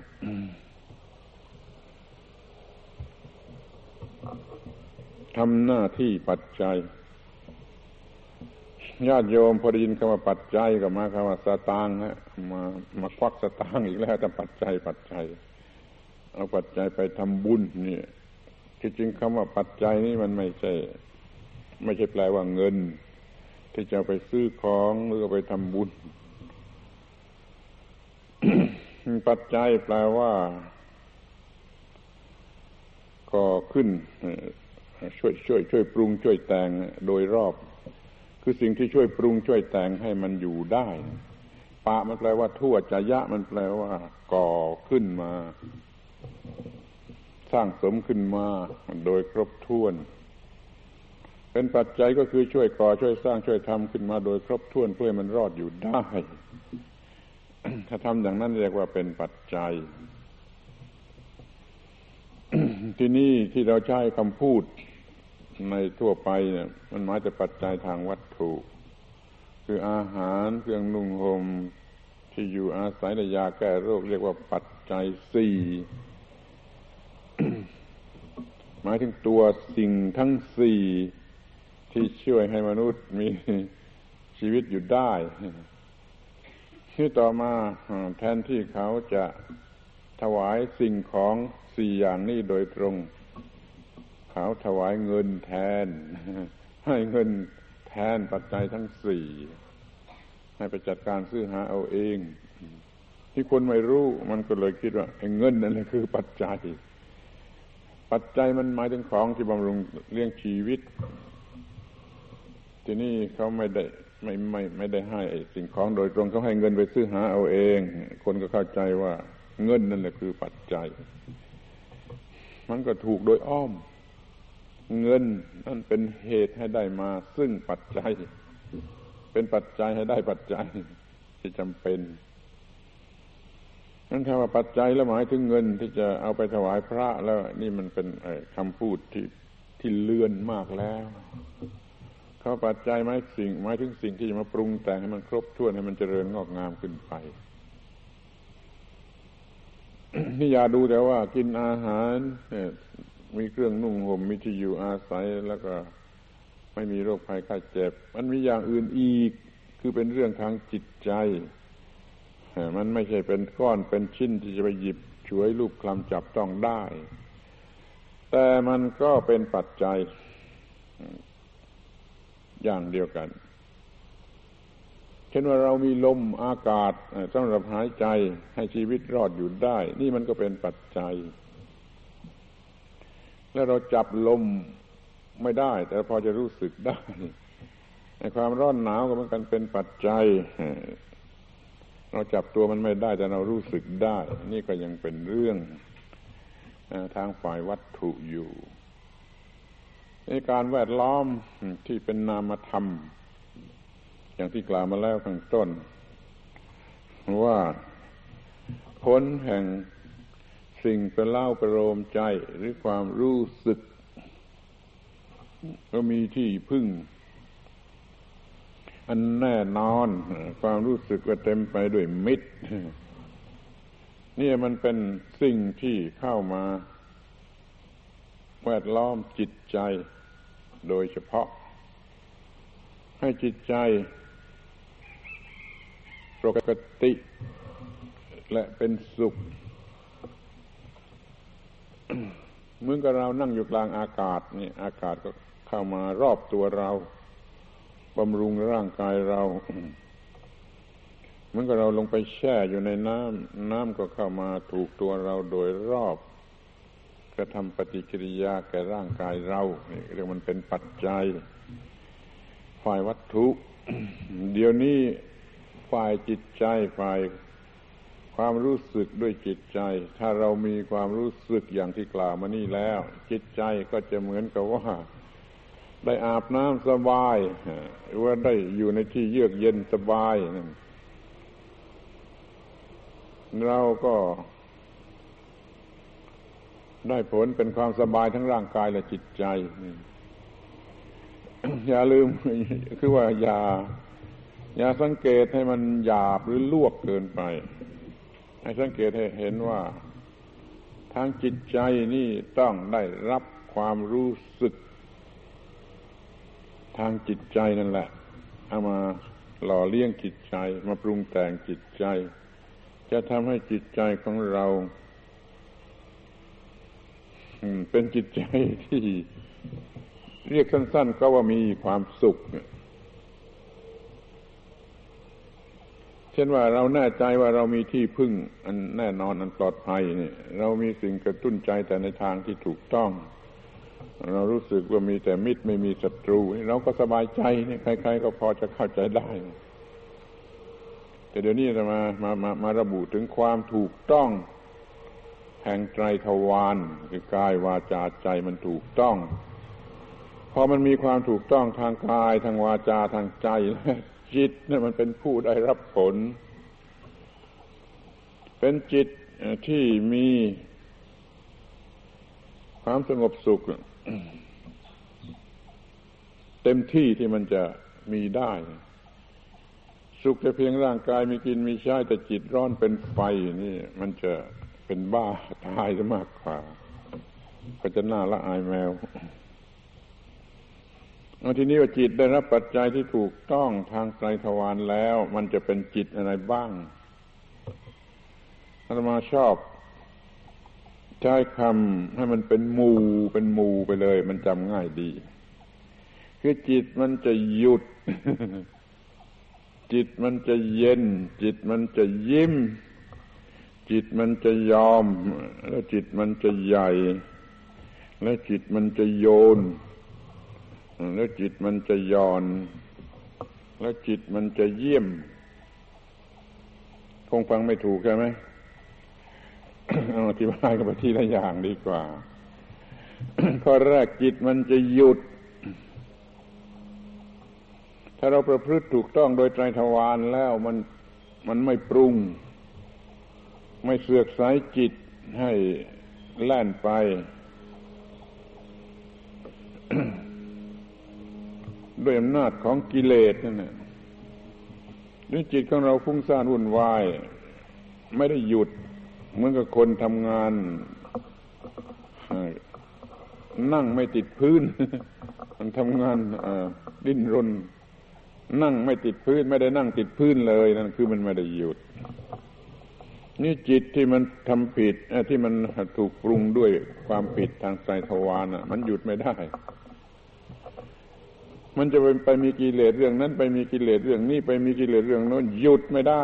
ทำหน้าที่ปัจจัยญาติโยมพอได้ยินคำว่าปัจจัยก็มาคำว่าสตางค์ฮะมามาควักสตางค์อีกแล้วแต่ปัจจัยปัจจัยเอาปัจจัยไปทำบุญนี่ที่จริงคำว่าปัจจัยนี่มันไม่ใช่ไม่ใช่แปลว่าเงินที่จะไปซื้อของหรือไปทำบุญ ปัจจัยแปลว่าก่อขึ้นช่วยช่วยช่วยปรุงช่วยแต่งโดยรอบคือสิ่งที่ช่วยปรุงช่วยแต่งให้มันอยู่ได้ปะมันแปลว่าทั่วจะยะมันแปลว่าก่อขึ้นมาสร้างสมขึ้นมาโดยครบถ้วนเป็นปัจจัยก็คือช่วยก่อช่วยสร้างช่วยทำขึ้นมาโดยครบถ้วนเพื่อให้มันรอดอยู่ได้ ถ้าทำอย่างนั้นเรียกว่าเป็นปัจจัย ที่นี่ที่เราใช้คำพูดในทั่วไปเนี่ยมันหมายถึงปัจจัยทางวัตถุคืออาหารเครื่องนุ่งห่มที่อยู่อาศัยและยาแก้โรคเรียกว่าปัจจัยสี่ หมายถึงตัวสิ่งทั้งสี่ที่ช่วยให้มนุษย์มีชีวิตอยู่ได้ที่ต่อมาแทนที่เขาจะถวายสิ่งของสี่อย่างนี้โดยตรงเขาถวายเงินแทนให้เงินแทนปัจจัยทั้งสี่ให้ไปจัดการซื้อหาเอาเองที่คนไม่รู้มันก็เลยคิดว่าไอ้เงินนั่นแหละคือปัจจัยปัจจัยมันหมายถึงของที่บำรุงเลี้ยงชีวิตทีนี้เขาไม่ได้ไม่ไม่ไม่ได้ให้ไอ้สิ่งของโดยตรงเขาให้เงินไปซื้อหาเอาเองคนก็เข้าใจว่าเงินนั่นแหละคือปัจจัยมันก็ถูกโดยอ้อมเงินนั่นเป็นเหตุให้ได้มาซึ่งปัจจัยเป็นปัจจัยให้ได้ปัจจัยที่จำเป็นนั่นคำว่าปัจจัยแล้วหมายถึงเงินที่จะเอาไปถวายพระแล้วนี่มันเป็นคำพูดที่ที่เลือนมากแล้วเขาปัจจัยหมายสิ่งหมายถึงสิ่งที่จะมาปรุงแต่งให้มันครบถ้วนให้มันเจริญงอกงามขึ้นไป นี่อย่าดูแต่ว่ากินอาหารมีเครื่องนุ่งห่มมีที่อยู่อาศัยแล้วก็ไม่มีโรคภัยไข้เจ็บมันมีอย่างอื่นอีกคือเป็นเรื่องทางจิตใจมันไม่ใช่เป็นก้อนเป็นชิ้นที่จะไปหยิบฉวยรูปคลำจับต้องได้แต่มันก็เป็นปัจจัยอย่างเดียวกันเช่นว่าเรามีลมอากาศสำหรับหายใจให้ชีวิตรอดอยู่ได้นี่มันก็เป็นปัจจัยแล้วเราจับลมไม่ได้แต่พอจะรู้สึกได้ในความร้อนหนาวก็เหมือนกันเป็นปัจจัยเราจับตัวมันไม่ได้แต่เรารู้สึกได้นี่ก็ยังเป็นเรื่องทางฝ่ายวัตถุอยู่ในการแวดล้อมที่เป็นนามธรรมอย่างที่กล่าวมาแล้วข้างต้นว่าผลแห่งสิ่งเป็นเล่าประโลมใจหรือความรู้สึกก็มีที่พึ่งอันแน่นอนความรู้สึกก็เต็มไปด้วยมิตรนี่มันเป็นสิ่งที่เข้ามาแวดล้อมจิตใจโดยเฉพาะให้จิตใจปกติและเป็นสุขเหมือนกับเรานั่งอยู่กลางอากาศนี่อากาศก็เข้ามารอบตัวเราบำรุงร่างกายเราเหมือนกับเราลงไปแช่อยู่ในน้ำน้ำก็เข้ามาถูกตัวเราโดยรอบกระทำปฏิกิริยาแก่ร่างกายเรานี่เรียกมันเป็นปัจจัยฝ่ายวัตถุ เดี๋ยวนี้ฝ่ายจิตใจฝ่ายความรู้สึกด้วยจิตใจถ้าเรามีความรู้สึกอย่างที่กล่าวมานี่แล้วจิตใจก็จะเหมือนกับว่าได้อาบน้ำสบายหรือว่าได้อยู่ในที่เยือกเย็นสบายเราก็ได้ผลเป็นความสบายทั้งร่างกายและจิตใจอย่าลืมคือว่าอย่าอย่าสังเกตให้มันหยาบหรือลวกเกินไปให้สังเกตให้เห็นว่าทางจิตใจนี่ต้องได้รับความรู้สึกทางจิตใจนั่นแหละเอามาหล่อเลี้ยงจิตใจมาปรุงแต่งจิตใจจะทำให้จิตใจของเราเป็นจิตใจที่เรียกสั้นๆก็ว่ามีความสุขเช่นว่าเราแน่ใจว่าเรามีที่พึ่งอันแน่นอนอันปลอดภัยนี่เรามีสิ่งกระตุ้นใจแต่ในทางที่ถูกต้องเรารู้สึกว่ามีแต่มิตรไม่มีศัตรูเราก็สบายใจนี่ใครๆก็พอจะเข้าใจได้แต่เดี๋ยวนี้จะมามามามาระบุถึงความถูกต้องแห่งไตรทวารคือกายวาจาใจมันถูกต้องพอมันมีความถูกต้องทางกายทางวาจาทางใจแล้วจิตเนี่ยมันเป็นผู้ได้รับผลเป็นจิตที่มีความสงบสุขเต็มที่ที่มันจะมีได้สุขแต่เพียงร่างกายมีกินมีใช้แต่จิตร้อนเป็นไฟนี่มันจะเป็นบ้าตายซะมากกว่าก็จะน่าละอายแมวเอาทีนี้ว่าจิตได้รับปัจจัยที่ถูกต้องทางไตรทวารแล้วมันจะเป็นจิตอะไรบ้างอาตมาชอบใช้คำให้มันเป็นหมู่เป็นหมู่ไปเลยมันจำง่ายดีคือจิตมันจะหยุด จิตมันจะเย็นจิตมันจะยิ้มจิตมันจะยอมแล้วจิตมันจะใหญ่แล้วจิตมันจะโยนแล้วจิตมันจะย่อนแล้วจิตมันจะเยี่ยมคงฟังไม่ถูกใช่ไหม เอาอธิบายกันไปทีละอย่างดีกว่า ข้อแรกจิตมันจะหยุดถ้าเราประพฤติถูกต้องโดยไตรทวารแล้วมันมันไม่ปรุงไม่เสือกสายจิตให้แล่นไป ด้วยอำนาจของกิเลสนั่นแหละนี่จิตของเราฟุ้งซ่านวุ่นวายไม่ได้หยุดเหมือนกับคนทำงานนั่งไม่ติดพื้น มันทำงานดิ้นรนนั่งไม่ติดพื้นไม่ได้นั่งติดพื้นเลยนั่นคือมันไม่ได้หยุดนี่จิตที่มันทำผิดที่มันถูกปรุงด้วยความผิดทางไตรทวารน่ะมันหยุดไม่ได้มันจะไปมีกิเลสเรื่องนั้นไปมีกิเลสเรื่องนี้ไปมีกิเลสเรื่องโน้นหยุดไม่ได้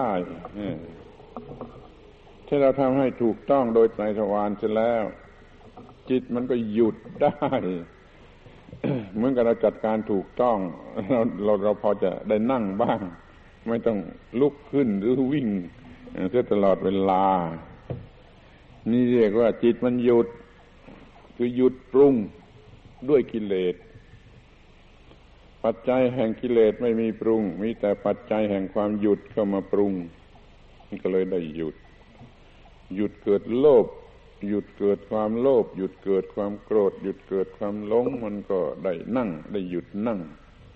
ถ้าเราทำให้ถูกต้องโดยไตรทวารเสร็จแล้วจิตมันก็หยุดได้ เหมือนกับเราจัดการถูกต้องเราเราเราพอจะได้นั่งบ้างไม่ต้องลุกขึ้นหรือวิ่งเสียตลอดเวลานี่เรียกว่าจิตมันหยุดคือหยุดปรุงด้วยกิเลสปัจจัยแห่งกิเลสไม่มีปรุงมีแต่ปัจจัยแห่งความหยุดเข้ามาปรุงมันก็เลยได้หยุดหยุดเกิดโลภหยุดเกิดความโลภหยุดเกิดความโกรธหยุดเกิดความหลงมันก็ได้นั่งได้หยุดนั่ง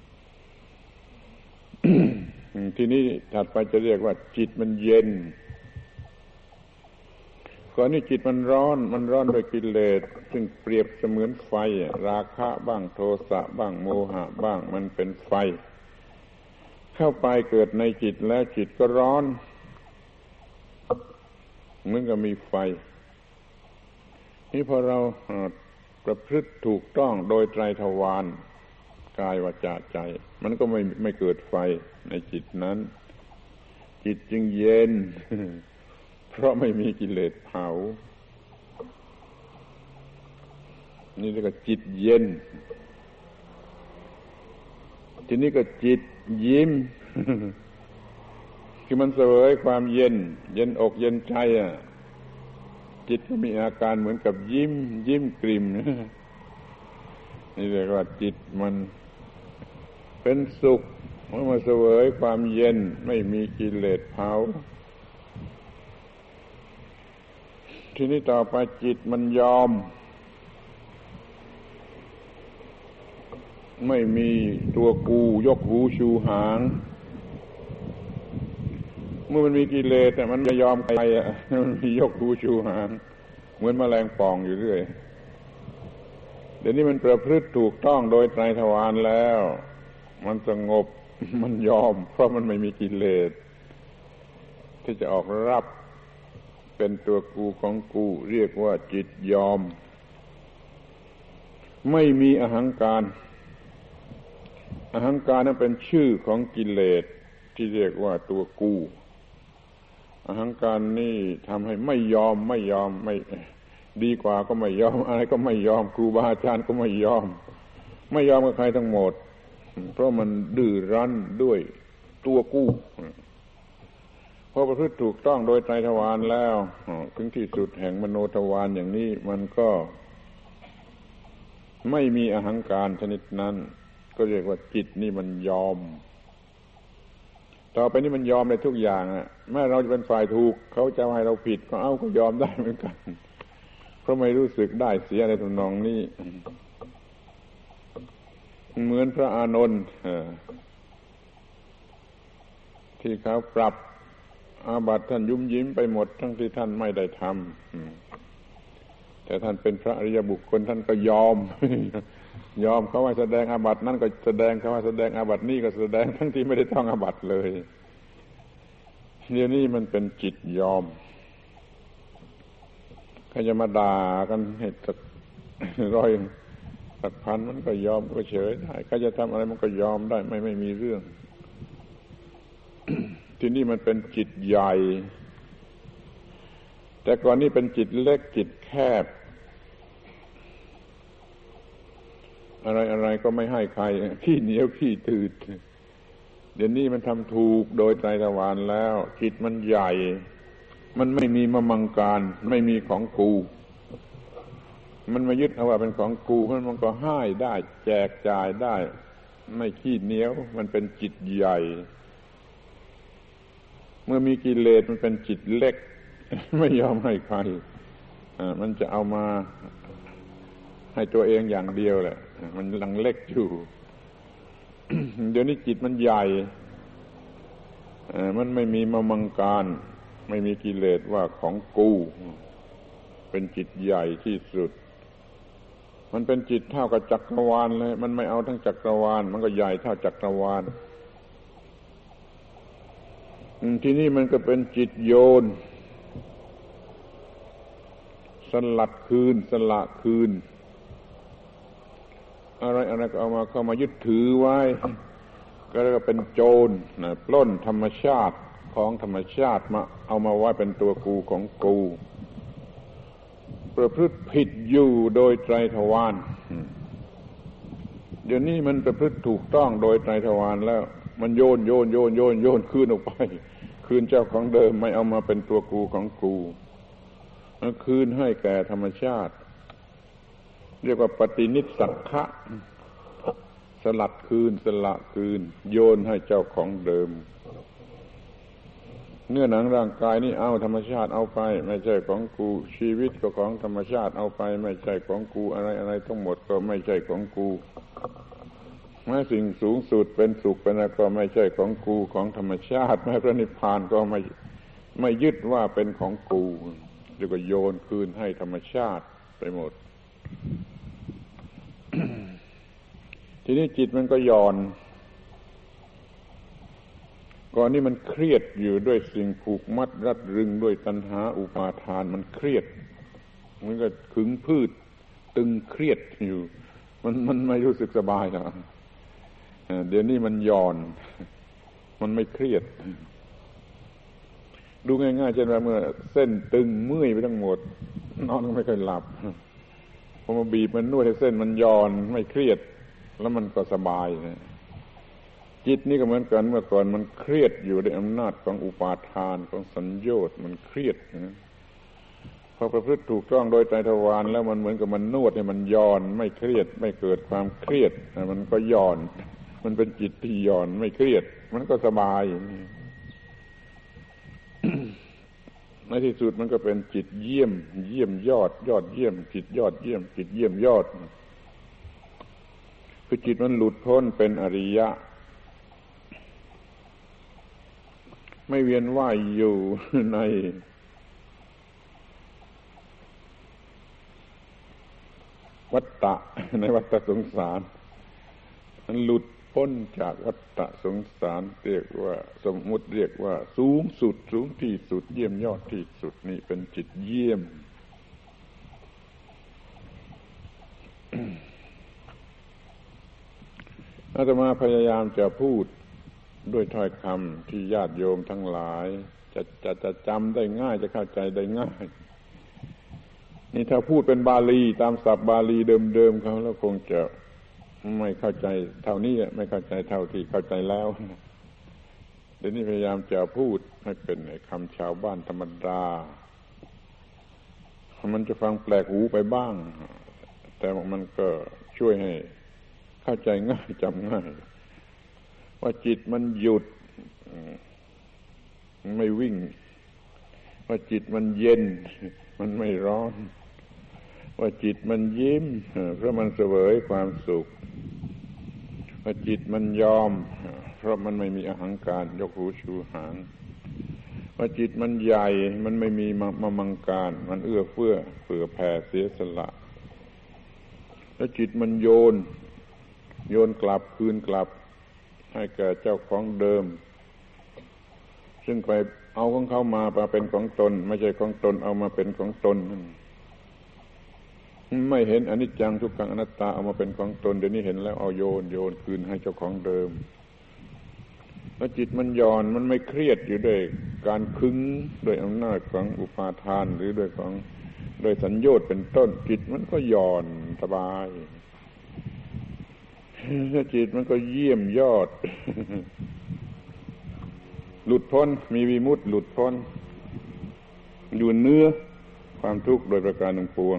ทีนี้ถัดไปจะเรียกว่าจิตมันเย็นก่อนนี้จิตมันร้อนมันร้อนด้วยกิเลสซึ่งเปรียบเสมือนไฟราคะบ้างโทสะบ้างโมหะบ้างมันเป็นไฟเข้าไปเกิดในจิตแล้วจิตก็ร้อนเหมือนกับมีไฟนี่พอเราประพฤติถูกต้องโดยไตรทวารกายวาจาใจมันก็ไม่ไม่เกิดไฟในจิตนั้นจิตจึงเย็น เพราะไม่มีกิเลสเผานี่เรียกว่าจิตเย็นทีนี้ก็จิตยิ้ม คือมันเสวยความเย็นเย็นอกเย็นใจอ่ะจิตก็มีอาการเหมือนกับยิ้มยิ้มกริ่ม นี่เรียกว่าจิตมันเป็นสุขเมื่อมาเสวยความเย็นไม่มีกิเลสเผาทีนี้ต่อไปจิตมันยอมไม่มีตัวกูยกหูชูหางเมื่อมันมีกิเลสแต่มันไม่ยอมใครอ่ะมันมียกหูชูหางเหมือนแมลงป่องอยู่เรื่อยเดี๋ยวนี้มันประพฤติถูกต้องโดยไตรทวารแล้วมันสงบมันยอมเพราะมันไม่มีกิเลสที่จะออกรับเป็นตัวกูของกูเรียกว่าจิตยอมไม่มีอหังการอหังการนั้นเป็นชื่อของกิเลสที่เรียกว่าตัวกูอหังการนี่ทำให้ไม่ยอมไม่ยอมไม่ดีกว่าก็ไม่ยอมอะไรก็ไม่ยอมครูบาอาจารย์ก็ไม่ยอมไม่ยอมกับใครทั้งหมดเพราะมันดื้อรั้นด้วยตัวกู้พอประพฤติถูกต้องโดยไตรทวารแล้วถึงที่สุดแห่งมโนทวารอย่างนี้มันก็ไม่มีอหังการชนิดนั้นก็เรียกว่าจิตนี่มันยอมต่อไปนี้มันยอมในทุกอย่างอ่ะแม้เราจะเป็นฝ่ายถูกเขาจะให้เราผิดก็เอาก็ยอมได้เหมือนกันเพราะไม่รู้สึกได้เสียในทำนองนี้เหมือนพระอานนท์ที่เขาปรับอาบัติท่านยุ่มยิ้มไปหมดทั้งที่ท่านไม่ได้ทำแต่ท่านเป็นพระอริยบุคคลท่านก็ยอมยอมเขาว่าแสดงอาบัตินั่นก็แสดงเขาว่าแสดงอาบัตินี่ก็แสดงทั้งที่ไม่ได้ต้องอาบัติเลยเดี๋ยวนี้มันเป็นจิตยอมใครจะมาด่ากันให้สักร้อยสักพันมันก็ยอมก็เฉยได้ใครจะทำอะไรมันก็ยอมได้ไม่ไม่มีเรื่อง ที่นี่มันเป็นจิตใหญ่แต่ก่อนนี้เป็นจิตเล็กจิตแคบอะไรอะไรก็ไม่ให้ใครขี้เหนียวขี้ตืดเดี๋ยวนี้มันทำถูกโดยไตรทวารแล้วจิตมันใหญ่มันไม่มีมมังการไม่มีของกูมันมายึดเอาว่าเป็นของกูมันมันก็ให้ได้แจกจ่ายได้ไม่ขี้เหนียวมันเป็นจิตใหญ่เมื่อมีกิเลสมันเป็นจิตเล็กไม่ยอมให้ใครมันจะเอามาให้ตัวเองอย่างเดียวแหละมันลังเล็กอยู่ เดี๋ยวนี้จิตมันใหญ่มันไม่มีมมังการไม่มีกิเลสว่าของกูเป็นจิตใหญ่ที่สุดมันเป็นจิตเท่ากับจักรวาลเลยมันไม่เอาทั้งจักรวาลมันก็ใหญ่เท่าจักรวาลที่นี่มันก็เป็นจิตโยนสลัดคืนสละคืนอะไรอะไรก็เอามาเข้ามายึดถือไว้ก็เรียกว่าเป็นโจรนะปล้นธรรมชาติของธรรมชาติมาเอามาไว้เป็นตัวกูของกูประพฤติผิดอยู่โดยไตรทวารเดี๋ยวนี้มันประพฤติถูกต้องโดยไตรทวารแล้วมันโยนโยนโยนโยนโยนคืนออกไปคืนเจ้าของเดิมไม่เอามาเป็นตัวกูของกูมันคืนให้แก่ธรรมชาติเรียกว่าปฏินิสสักขะสลัดคืนสละคืนโยนให้เจ้าของเดิมเนื้อหนังร่างกายนี่เอาธรรมชาติเอาไปไม่ใช่ของกูชีวิตก็ของธรรมชาติเอาไปไม่ใช่ของกูอะไรอะไรทั้งหมดก็ไม่ใช่ของกูแม้สิ่งสูงสุดเป็นสุขเป็นอะไรก็ไม่ใช่ของกูของธรรมชาติแม้พระนิพพานก็ไม่ไม่ยึดว่าเป็นของกูเรียกว่าโยนคืนให้ธรรมชาติไปหมด ทีนี้จิตมันก็หย่อนก่อนนี้มันเครียดอยู่ด้วยสิ่งผูกมัดรัดรึงด้วยตัณหาอุปาทานมันเครียดมันก็ขึงพืชตึงเครียดอยู่มันมันไม่รู้สึกสบายหรอกเดี๋ยวนี้มันหย่อนมันไม่เครียดดูง่ายๆเช่นว่าเมื่อเส้นตึงเมื่อยไปทั้งหมดนอนก็ไม่ค่อยหลับพอมาบีบมันนวดให้เส้นมันหย่อนไม่เครียดแล้วมันก็สบายนะจิตนี่ก็เหมือนกันเมื่อก่อนมันเครียดอยู่ด้วยอำนาจของอุปาทานของสัญโยชน์มันเครียดนะพอประพฤติถูกต้องโดยไตรทวารแล้วมันเหมือนกับมันนวดให้มันย่อนไม่เครียดไม่เกิดความเครียดมันก็ย่อนมันเป็นจิตที่ย่อนไม่เครียดมันก็สบาย ในที่สุดมันก็เป็นจิตเยี่ยมเยี่ยมยอดยอดเยี่ยมจิตยอดเยี่ยมจิตเยี่ยมยอดคือจิตมันหลุดพ้นเป็นอริยะไม่เวียนว่ายอยู่ในวัฏฏะในวัฏสงสารมันหลุดพ้นจากวัฏฏะสงสารเรียกว่าสมมุติเรียกว่าสูงสุดสูงที่สุดเยี่ยมยอดที่สุดนี่เป็นจิตเยี่ยม อาตมาพยายามจะพูดด้วยถ้อยคำที่ญาติโยมทั้งหลายจะจะจะจำได้ง่ายจะเข้าใจได้ง่ายนี่ถ้าพูดเป็นบาลีตามศัพท์บาลีเดิมๆเขาแล้วคงจะไม่เข้าใจเท่านี้ไม่เข้าใจเท่าที่เข้าใจแล้วเดี๋ยวนี้พยายามจะพูดให้เป็นคำชาวบ้านธรรมดามันจะฟังแปลกหูไปบ้างแต่มันก็ชช่วยให้เข้าใจง่ายจำง่ายว่าจิตมันหยุดมันไม่วิ่งว่าจิตมันเย็นมันไม่ร้อนว่าจิตมันยิ้มเพราะมันเสวยความสุขว่าจิตมันยอมเพราะมันไม่มีอหังการยกหูชูหางว่าจิตมันใหญ่มันไม่มีมมังการมันเอื้อเฟื้อเผื่อแผ่เสียสละแล้วจิตมันโยนโยนกลับคืนกลับให้แก่เจ้าของเดิมซึ่งไปเอาของเขามามาเป็นของตนไม่ใช่ของตนเอามาเป็นของตนไม่เห็นอนิจจังทุกขังอนัตตาเอามาเป็นของตนเดี๋ยวนี้เห็นแล้วเอาโยนโยนคืนให้เจ้าของเดิมแล้วจิตมันหย่อนมันไม่เครียดอยู่ด้วยการขึงด้วยอำนาจของอุปาทานหรือด้วยของโดยสัญโยชน์เป็นต้นจิตมันก็หย่อนสบายแล้วจิตมันก็เยี่ยมยอดหลุดพ้นมีวิมุตติหลุดพ้นอยู่เนื้อความทุกข์โดยประการทั้งปวง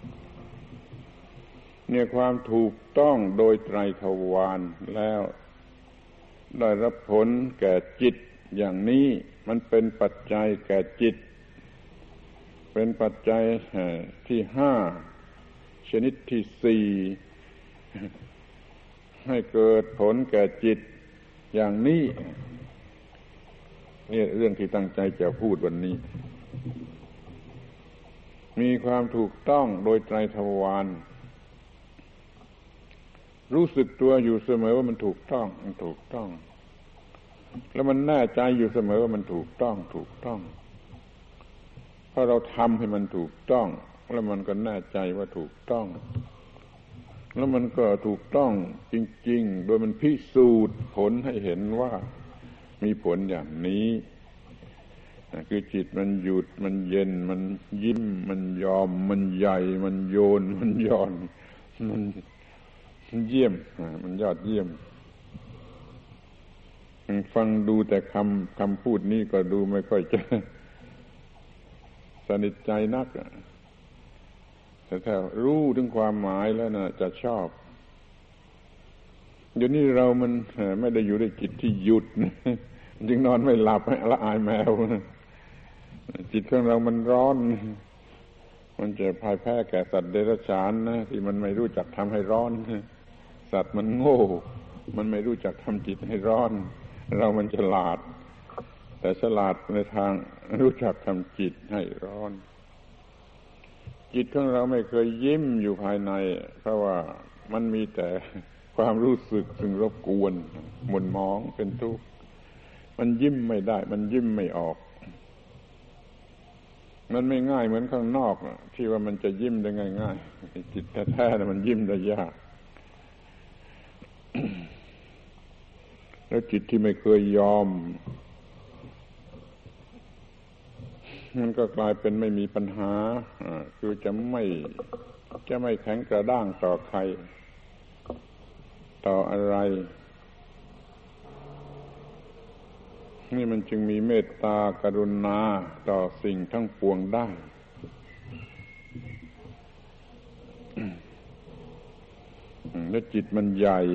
เนี่ยความถูกต้องโดยไตรทวารแล้วได้รับผลแก่จิตอย่างนี้มันเป็นปัจจัยแก่จิตเป็นปัจจัยที่ห้าชนิดที่สี่ให้เกิดผลแก่จิตอย่างนี้นี่เรื่องที่ตั้งใจจะพูดวันนี้มีความถูกต้องโดยไตรทวารรู้สึกตัวอยู่เสมอว่ามันถูกต้องมันถูกต้องแล้วมันแน่ใจอยู่เสมอว่ามันถูกต้องถูกต้องเพราะเราทำให้มันถูกต้องแล้วมันก็แน่ใจว่าถูกต้องแล้วมันก็ถูกต้องจริงๆโดยมันพิสูจน์ผลให้เห็นว่ามีผลอย่างนี้คือจิตมันหยุดมันเย็นมันยิ้มมันยอมมันใหญ่มันโยนมันหย่อนมันเยี่ยมมันยอดเยี่ยมฟังดูแต่คำคำพูดนี้ก็ดูไม่ค่อยจะสนิทใจนักแต่ถ้ารู้ถึงความหมายแล้วนะจะชอบเดี๋ยวนี้เรามันไม่ได้อยู่ในจิตที่หยุดจึงนอนไม่หลับละอายแมวจิตของเรามันร้อนมันจะพ่ายแพ้แก่สัตว์เดรัจฉานนะที่มันไม่รู้จักทำให้ร้อนสัตว์มันโง่มันไม่รู้จักทำจิตให้ร้อนเรามันฉลาดแต่ฉลาดในทางรู้จักทำจิตให้ร้อนจิตของเราไม่เคยยิ้มอยู่ภายในเพราะว่ามันมีแต่ความรู้สึกซึ่งรบกวนหม่นหมองเป็นทุกข์มันยิ้มไม่ได้มันยิ้มไม่ออกมันไม่ง่ายเหมือนข้างนอกที่ว่ามันจะยิ้มได้ง่ายๆจิตแท้ๆมันยิ้มได้ยาก แล้วจิตที่ไม่เคยยอมมันก็กลายเป็นไม่มีปัญหาคือจะไม่จะไม่แข็งกระด้างต่อใครต่ออะไรนี่มันจึงมีเมตตากรุณาต่อสิ่งทั้งปวงได้และจิตมันใหญ่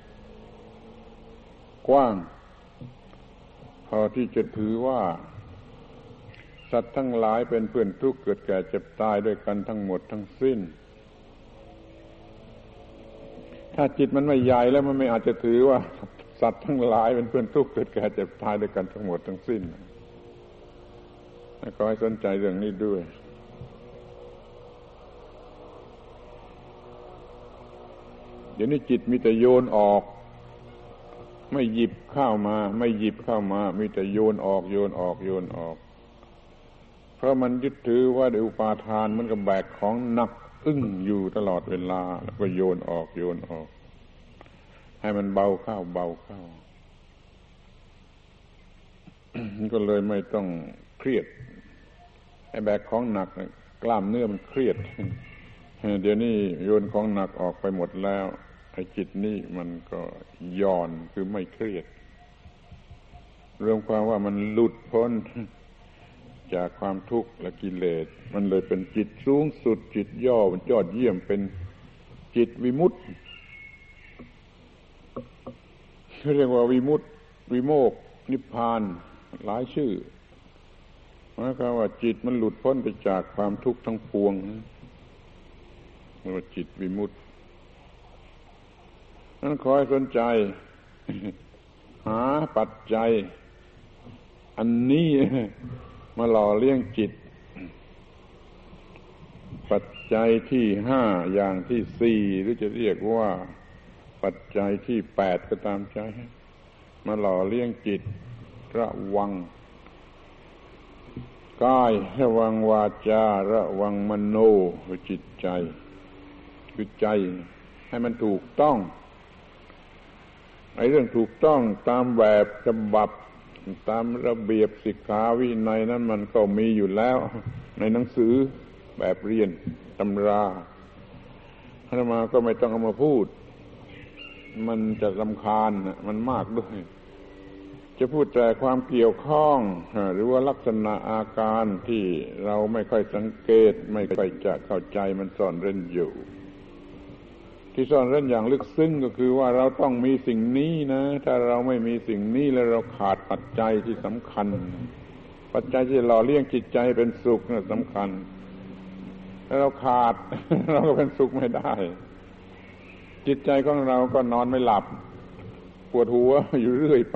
กว้างพอที่จะถือว่าสัตว์ทั้งหลายเป็นเพื่อนทุกข์เกิดแก่เจ็บตายด้วยกันทั้งหมดทั้งสิ้นถ้าจิตมันไม่ใหญ่แล้วมันไม่อาจจะถือว่าสัตว์ทั้งหลายเป็นเพื่อนทุกข์เกิดแก่เจ็บตายด้วยกันทั้งหมดทั้งสิ้นขอให้สนใจเรื่องนี้ด้วยเดี๋ยวนี้จิตมีแต่โยนออกไม่หยิบเข้ามาไม่หยิบเข้ามามีแต่โยนออกโยนออกโยนออกเพราะมันยึดถือว่าด้วยอุปาทานมันก็แบกของหนักอึ้งอยู่ตลอดเวลาแล้วก็โยนออกโยนออกให้มันเบาเข้าเบาเข้า ก็เลยไม่ต้องเครียดไอ้แบกของหนักกล้ามเนื้อมันเครียดเดี๋ยวนี้โยนของหนักออกไปหมดแล้วไอ้จิตนี่มันก็ย่อนคือไม่เครียดรวมความว่ามันหลุดพ้นจากความทุกข์และกิเลสมันเลยเป็นจิตสูงสุดจิตย่อมันยอดเยี่ยมเป็นจิตวิมุตติเรียกว่าวิมุตติวิโมกข์นิพพานหลายชื่อหมายความว่าจิตมันหลุดพ้นไปจากความทุกข์ทั้งปวงเรียกว่าจิตวิมุตตินั้นขอให้สนใจหาปัจจัยอันนี้มาหล่อเลี้ยงจิตปัจจัยที่ห้าอย่างที่สี่หรือจะเรียกว่าปัจจัยที่แปดก็ตามใจมาหล่อเลี้ยงจิตระวังกายระวังวาจาระวังมโนคือจิตใจคือใจให้มันถูกต้องไอ้เรื่องถูกต้องตามแบบฉบับตามระเบียบสิกขาวินัยนั้นมันก็มีอยู่แล้วในหนังสือแบบเรียนตำราอาตมาก็ไม่ต้องเอามาพูดมันจะรำคาญมันมากด้วยจะพูดแต่ความเกี่ยวข้องหรือว่าลักษณะอาการที่เราไม่ค่อยสังเกตไม่ค่อยจะเข้าใจมันซ่อนเร้นอยู่ที่ซ่อนเร้นอย่างลึกซึ้งก็คือว่าเราต้องมีสิ่งนี้นะถ้าเราไม่มีสิ่งนี้แล้วเราขาดปัจจัยที่สำคัญปัจจัยที่หล่อเลี้ยงจิตใจเป็นสุขนั่นสำคัญถ้าเราขาดเราก็เป็นสุขไม่ได้จิตใจของเราก็นอนไม่หลับปวดหัวอยู่เรื่อยไป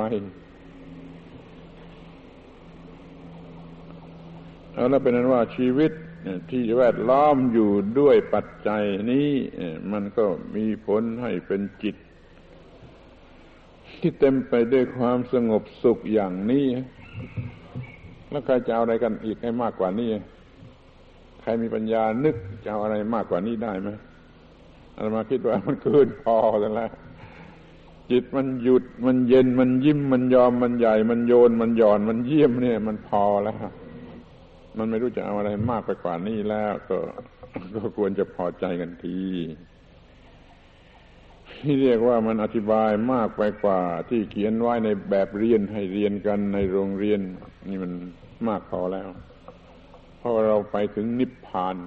เอาแล้วเป็นนั้นว่าชีวิตที่แวดล้อมอยู่ด้วยปัจจัยนี้มันก็มีผลให้เป็นจิตที่เต็มไปด้วยความสงบสุขอย่างนี้แล้วใครจะเอาอะไรกันอีกให้มากกว่านี้ใครมีปัญญานึกจะเอาอะไรมากกว่านี้ได้ไหมอาตมาคิดว่ามันเกินพอแล้วจิตมันหยุดมันเย็นมันยิ้มมันยอมมันใหญ่มันโยนมันหย่อนมันเยี่ยมเนี่ยมันพอแล้วมันไม่รู้จะเอาอะไรมากไปกว่านี้แล้วก็ก็ควรจะพอใจกันทีที่เรียกว่ามันอธิบายมากไปกว่าที่เขียนไว้ในแบบเรียนให้เรียนกันในโรงเรียนนี่มันมากพอแล้วเพราะเราไปถึงนิพพาน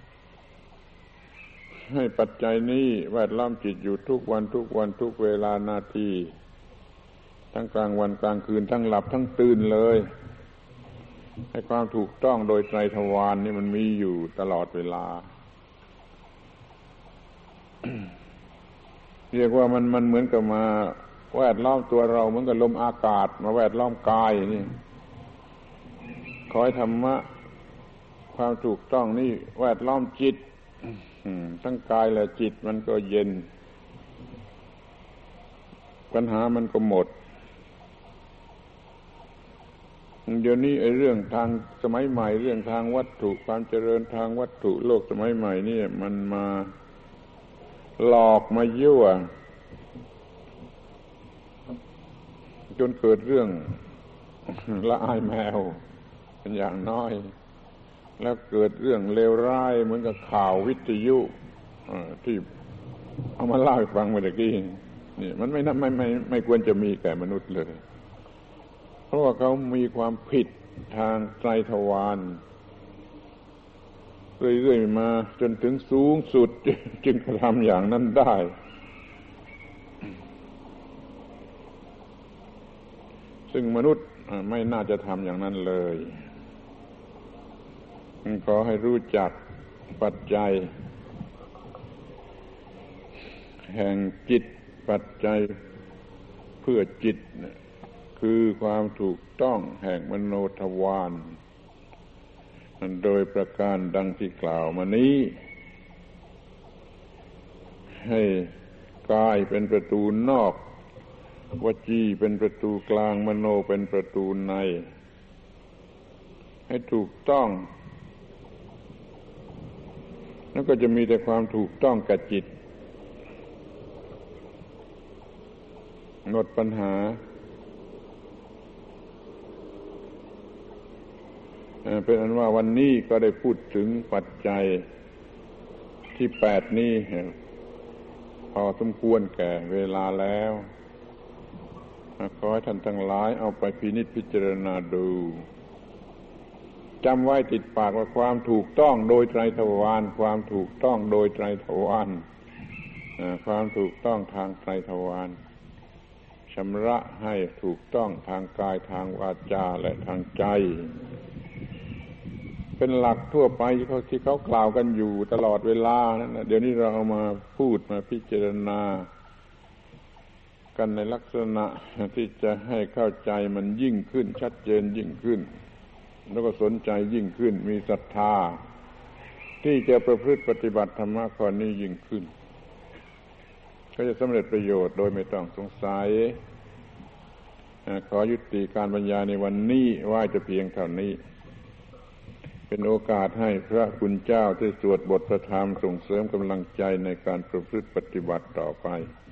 ให้ปัจจัยนี้แวดล้อมจิตอยู่ทุกวันทุกวันทุกเวลานาทีทั้งกลางวันกลางคืนทั้งหลับทั้งตื่นเลยให้ความถูกต้องโดยไตรทวารนี่มันมีอยู่ตลอดเวลา เรียกว่ามันมันเหมือนกับมาแวดล้อมตัวเราเหมือนกับลมอากาศมาแวดล้อมกายนี่ขอให้ธรรมะความถูกต้องนี่แวดล้อมจิตทั้งกายและจิตมันก็เย็นปัญหามันก็หมดเดี๋ยวนี้ไอ้เรื่องทางสมัยใหม่เรื่องทางวัตถุความเจริญทางวัตถุโลกสมัยใหม่นี่มันมาหลอกมายั่วจนเกิดเรื่องละอายแมวเป็นอย่างน้อยแล้วเกิดเรื่องเลวร้ายเหมือนกับข่าววิทยุที่เอามาเล่าให้ฟังเมื่อกี้นี่มันไม่ไม่ไม่ไม่ควรจะมีแก่มนุษย์เลยเพราะว่าเขามีความผิดทางไตรทวารเรื่อยๆมาจนถึงสูงสุดจึงกระทำอย่างนั้นได้ซึ่งมนุษย์ไม่น่าจะทำอย่างนั้นเลยขอให้รู้จักปัจจัยแห่งจิตปัจจัยเพื่อจิตคือความถูกต้องแห่งมโนทวารโดยประการดังที่กล่าวมานี้ให้กายเป็นประตูนอกวจีเป็นประตูกลางมโนเป็นประตูในให้ถูกต้องแล้วก็จะมีแต่ความถูกต้องกับจิตหมดปัญหาเป็นอันว่าวันนี้ก็ได้พูดถึงปัจจัยที่แปดนี้พอสมควรแก่เวลาแล้วขอให้ท่านทั้งหลายเอาไปพินิจพิจารณาดูจำไว้ติดปากว่าความถูกต้องโดยไตรทวารความถูกต้องโดยไตรทวารความถูกต้องทางไตรทวารชำระให้ถูกต้องทางกายทางวาจาและทางใจเป็นหลักทั่วไปที่เขาที่เขากล่าวกันอยู่ตลอดเวลานั่นนะเดี๋ยวนี้เราเอามาพูดมาพิจารณากันในลักษณะที่จะให้เข้าใจมันยิ่งขึ้นชัดเจนยิ่งขึ้นแล้วก็สนใจยิ่งขึ้นมีศรัทธาที่จะประพฤติปฏิบัติธรรมะข้อนี้ยิ่งขึ้นก็จะสำเร็จประโยชน์โดยไม่ต้องสงสัยขอยุติการบรรยายในวันนี้ไว้แต่เพียงเท่านี้เป็นโอกาสให้พระคุณเจ้าที่สวดบทพระธรรมส่งเสริมกำลังใจในการประพฤติปฏิบัติต่อไป